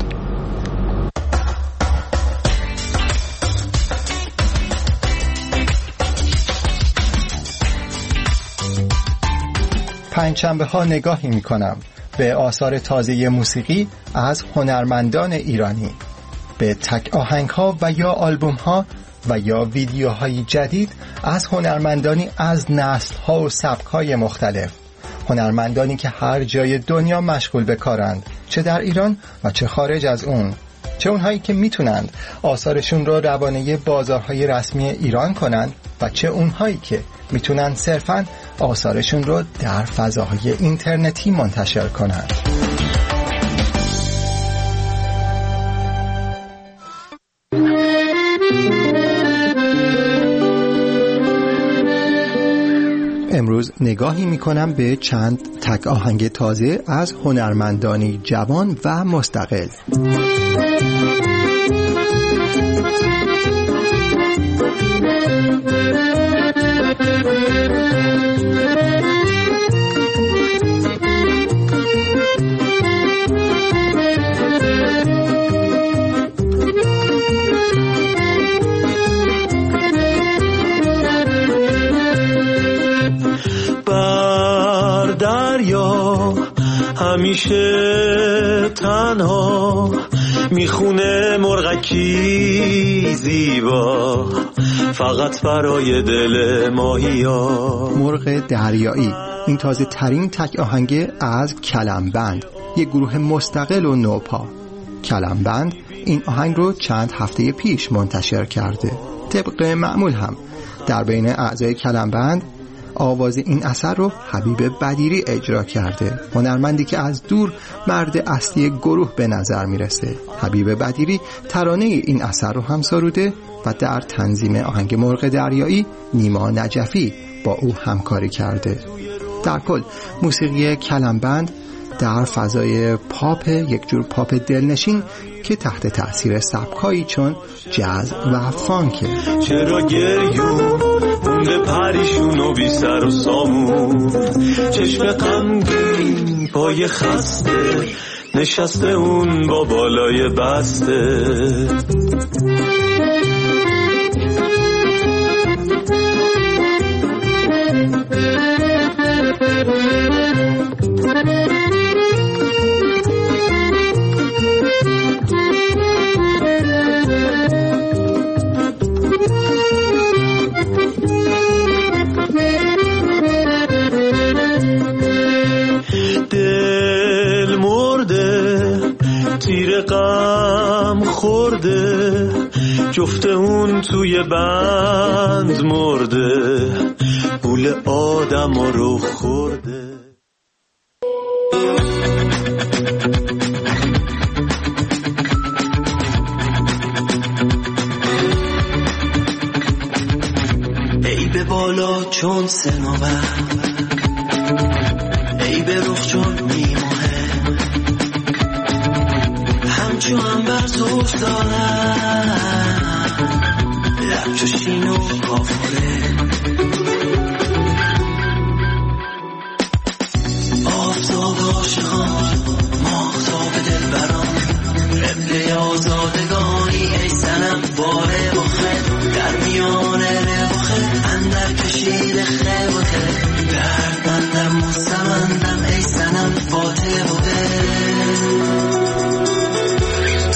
پنجشنبه ها نگاهی میکنم به آثار تازه موسیقی از هنرمندان ایرانی، به تک آهنگ ها و یا آلبوم ها و یا ویدیوهای جدید از هنرمندانی از نسل ها و سبک های مختلف، هنرمندانی که هر جای دنیا مشغول به کارند، چه در ایران و چه خارج از اون، چه اونهایی که میتونند آثارشون رو روانه بازارهای رسمی ایران کنند و چه اونهایی که میتونن صرفاً آثارشون رو در فضاهای اینترنتی منتشر کنند. امروز نگاهی میکنم به چند تک آهنگ تازه از هنرمندانی جوان و مستقل. بر دریا همیشه تنها میخونه مرغکی زیبا، فقط برای دل ماهیا. مرغ دریایی، این تازه ترین تک آهنگ از کلمبند، یک گروه مستقل و نوپا. کلمبند این آهنگ رو چند هفته پیش منتشر کرده. طبق معمول هم در بین اعضای کلمبند آواز این اثر رو حبیب بدیری اجرا کرده، هنرمندی که از دور مرد اصلی گروه به نظر میرسه. حبیب بدیری ترانه این اثر رو هم سروده و در تنظیم آهنگ مرغ دریایی نیما نجفی با او همکاری کرده. در کل موسیقی کلمبند در فضای پاپ، یک جور پاپ دلنشین که تحت تأثیر سبکایی چون جاز و فانکه. چرا گریون مونده پریشون و بی سر و سامون، چشم غمگین پای خسته نشسته اون با بالای بسته. تیر غم خورده جفته اون توی بند مرده، گول آدم رو خورده. ای به بالا چون سنوبر، ای به رخ چون میمونه، همچون هم بر تو افتادم، لب چو شین و کافره. آفتاب عاشقان، ماهتاب دلبران، قبله آزادگانی، ای صنم باره بخه، در میان ربخه اندر کشید خه و خه، درد بندم و سمندم، ای صنم فاتح و به.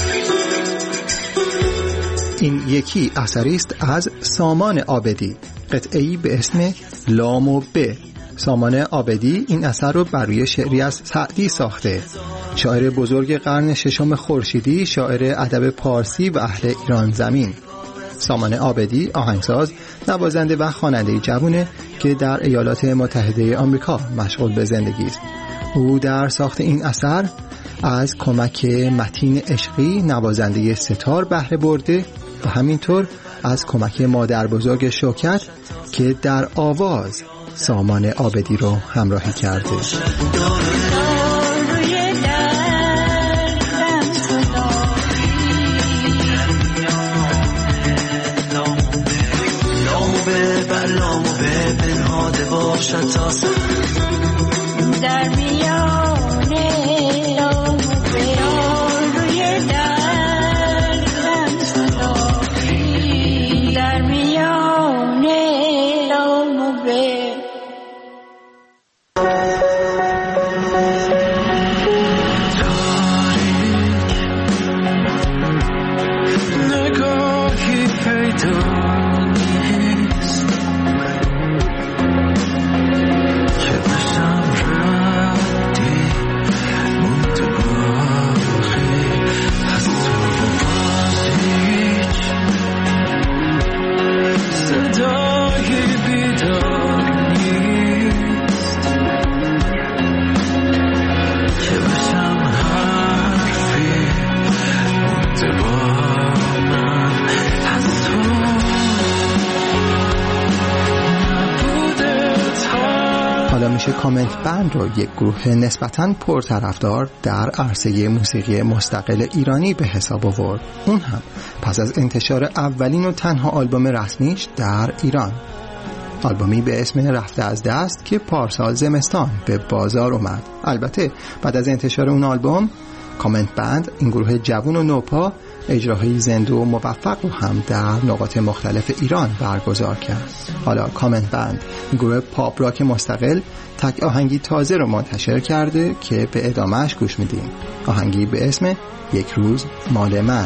این یکی اثری است از سامان عابدی، قطعه‌ای به اسم لام و ب. سامان عابدی این اثر رو بر روی شعری از سعدی ساخته. شاعر بزرگ قرن ششم خورشیدی، شاعر ادب پارسی و اهل ایران زمین. سامان عابدی آهنگساز، نوازنده و خواننده جوونه که در ایالات متحده آمریکا مشغول به زندگی است. او در ساخت این اثر از کمک متین عشقی نوازنده ستار بهره برده و همینطور از کمک مادر بزرگ شوکت که در آواز سامان عابدی رو همراهی کرده. در میان لام و به روی درم صدایی در میان لام و به نگاهی پیدا میشه کامنت بند رو یک گروه نسبتاً پرطرفدار در عرصه موسیقی مستقل ایرانی به حساب آورد. اون هم پس از انتشار اولین و تنها آلبوم رسمیش در ایران. آلبومی به اسم رفته از دست که پارسال زمستان به بازار اومد. البته بعد از انتشار اون آلبوم کامنت بند، این گروه جوان و نوپا، اجراهای زنده و موفق رو هم در نقاط مختلف ایران برگزار کرد. حالا کامنت بند، این گروه پاپ راک مستقل، تک آهنگی تازه رو منتشر کرده که به ادامهش گوش میدیم. آهنگی به اسم یک روز مال من.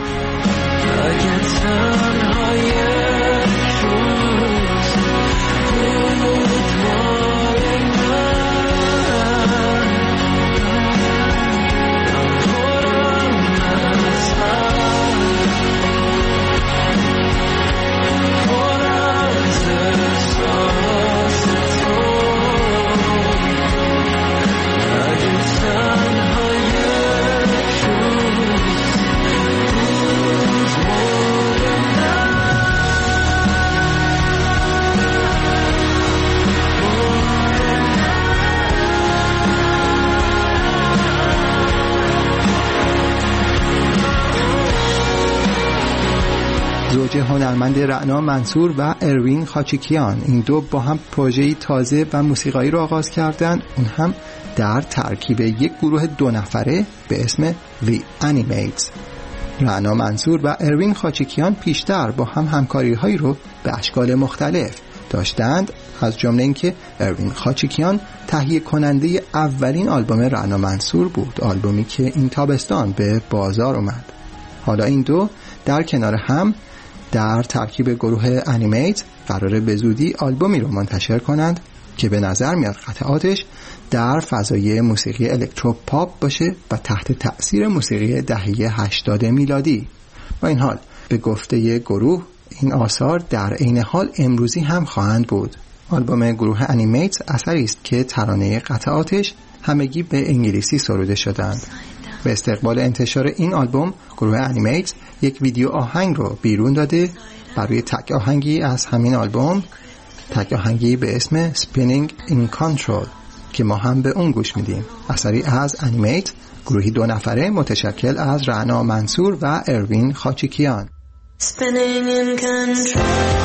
زوج هنرمند رعنا منصور و اروین خاچیکیان، این دو با هم پروژه‌ای تازه و موسیقایی را آغاز کردند، اون هم در ترکیب یک گروه دو نفره به اسم The Animates. رعنا منصور و اروین خاچیکیان پیشتر با هم همکاری‌هایی رو به اشکال مختلف داشتند، از جمله اینکه اروین خاچیکیان تهیه کننده اولین آلبوم رعنا منصور بود، آلبومی که این تابستان به بازار اومد. حالا این دو در کنار هم در ترکیب گروه انیمیت قراره به زودی آلبومی رو منتشر کنند که به نظر میاد قطعاتش در فضای موسیقی الکترو پاپ باشه و تحت تأثیر موسیقی دهه هشتاد میلادی. با این حال به گفته گروه این آثار در عین حال امروزی هم خواهند بود. آلبوم گروه انیمیت اثری است که ترانه قطعاتش همگی به انگلیسی سروده شدند. به استقبال انتشار این آلبوم گروه انیمیت یک ویدیو آهنگ رو بیرون داده برای تک آهنگی از همین آلبوم، تک آهنگی به اسم Spinning in Control که ما هم به اون گوش میدیم. اثری از انیمیت، گروهی دو نفره متشکل از رعنا منصور و اروین خاچیکیان. Spinning in control.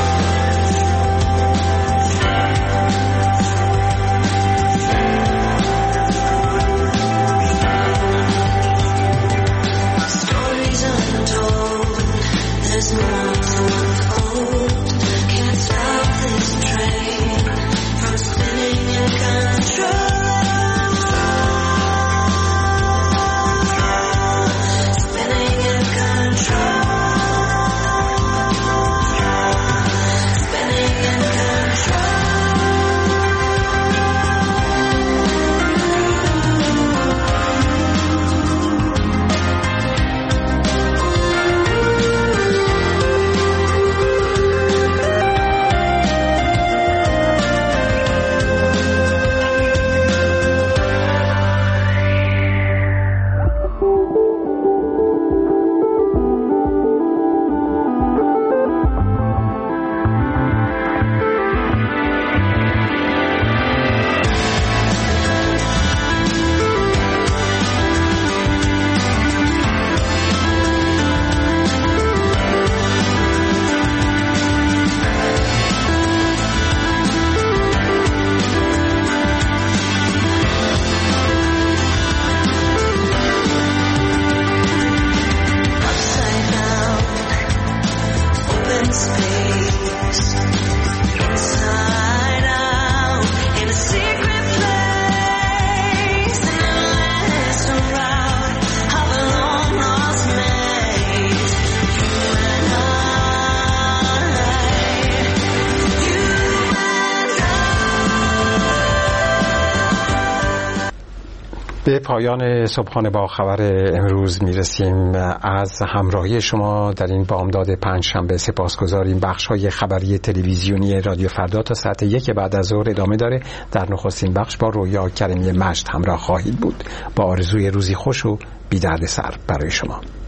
به پایان صبحانه با خبر امروز میرسیم. از همراهی شما در این بامداد پنجشنبه سپاسگزاریم. بخش‌های خبری تلویزیونی رادیو فردا تا ساعت یک بعد از ظهر ادامه داره. در نخستین بخش با رویا کریمی مجد همراه خواهید بود. با آرزوی روزی خوش و بی دردسر برای شما.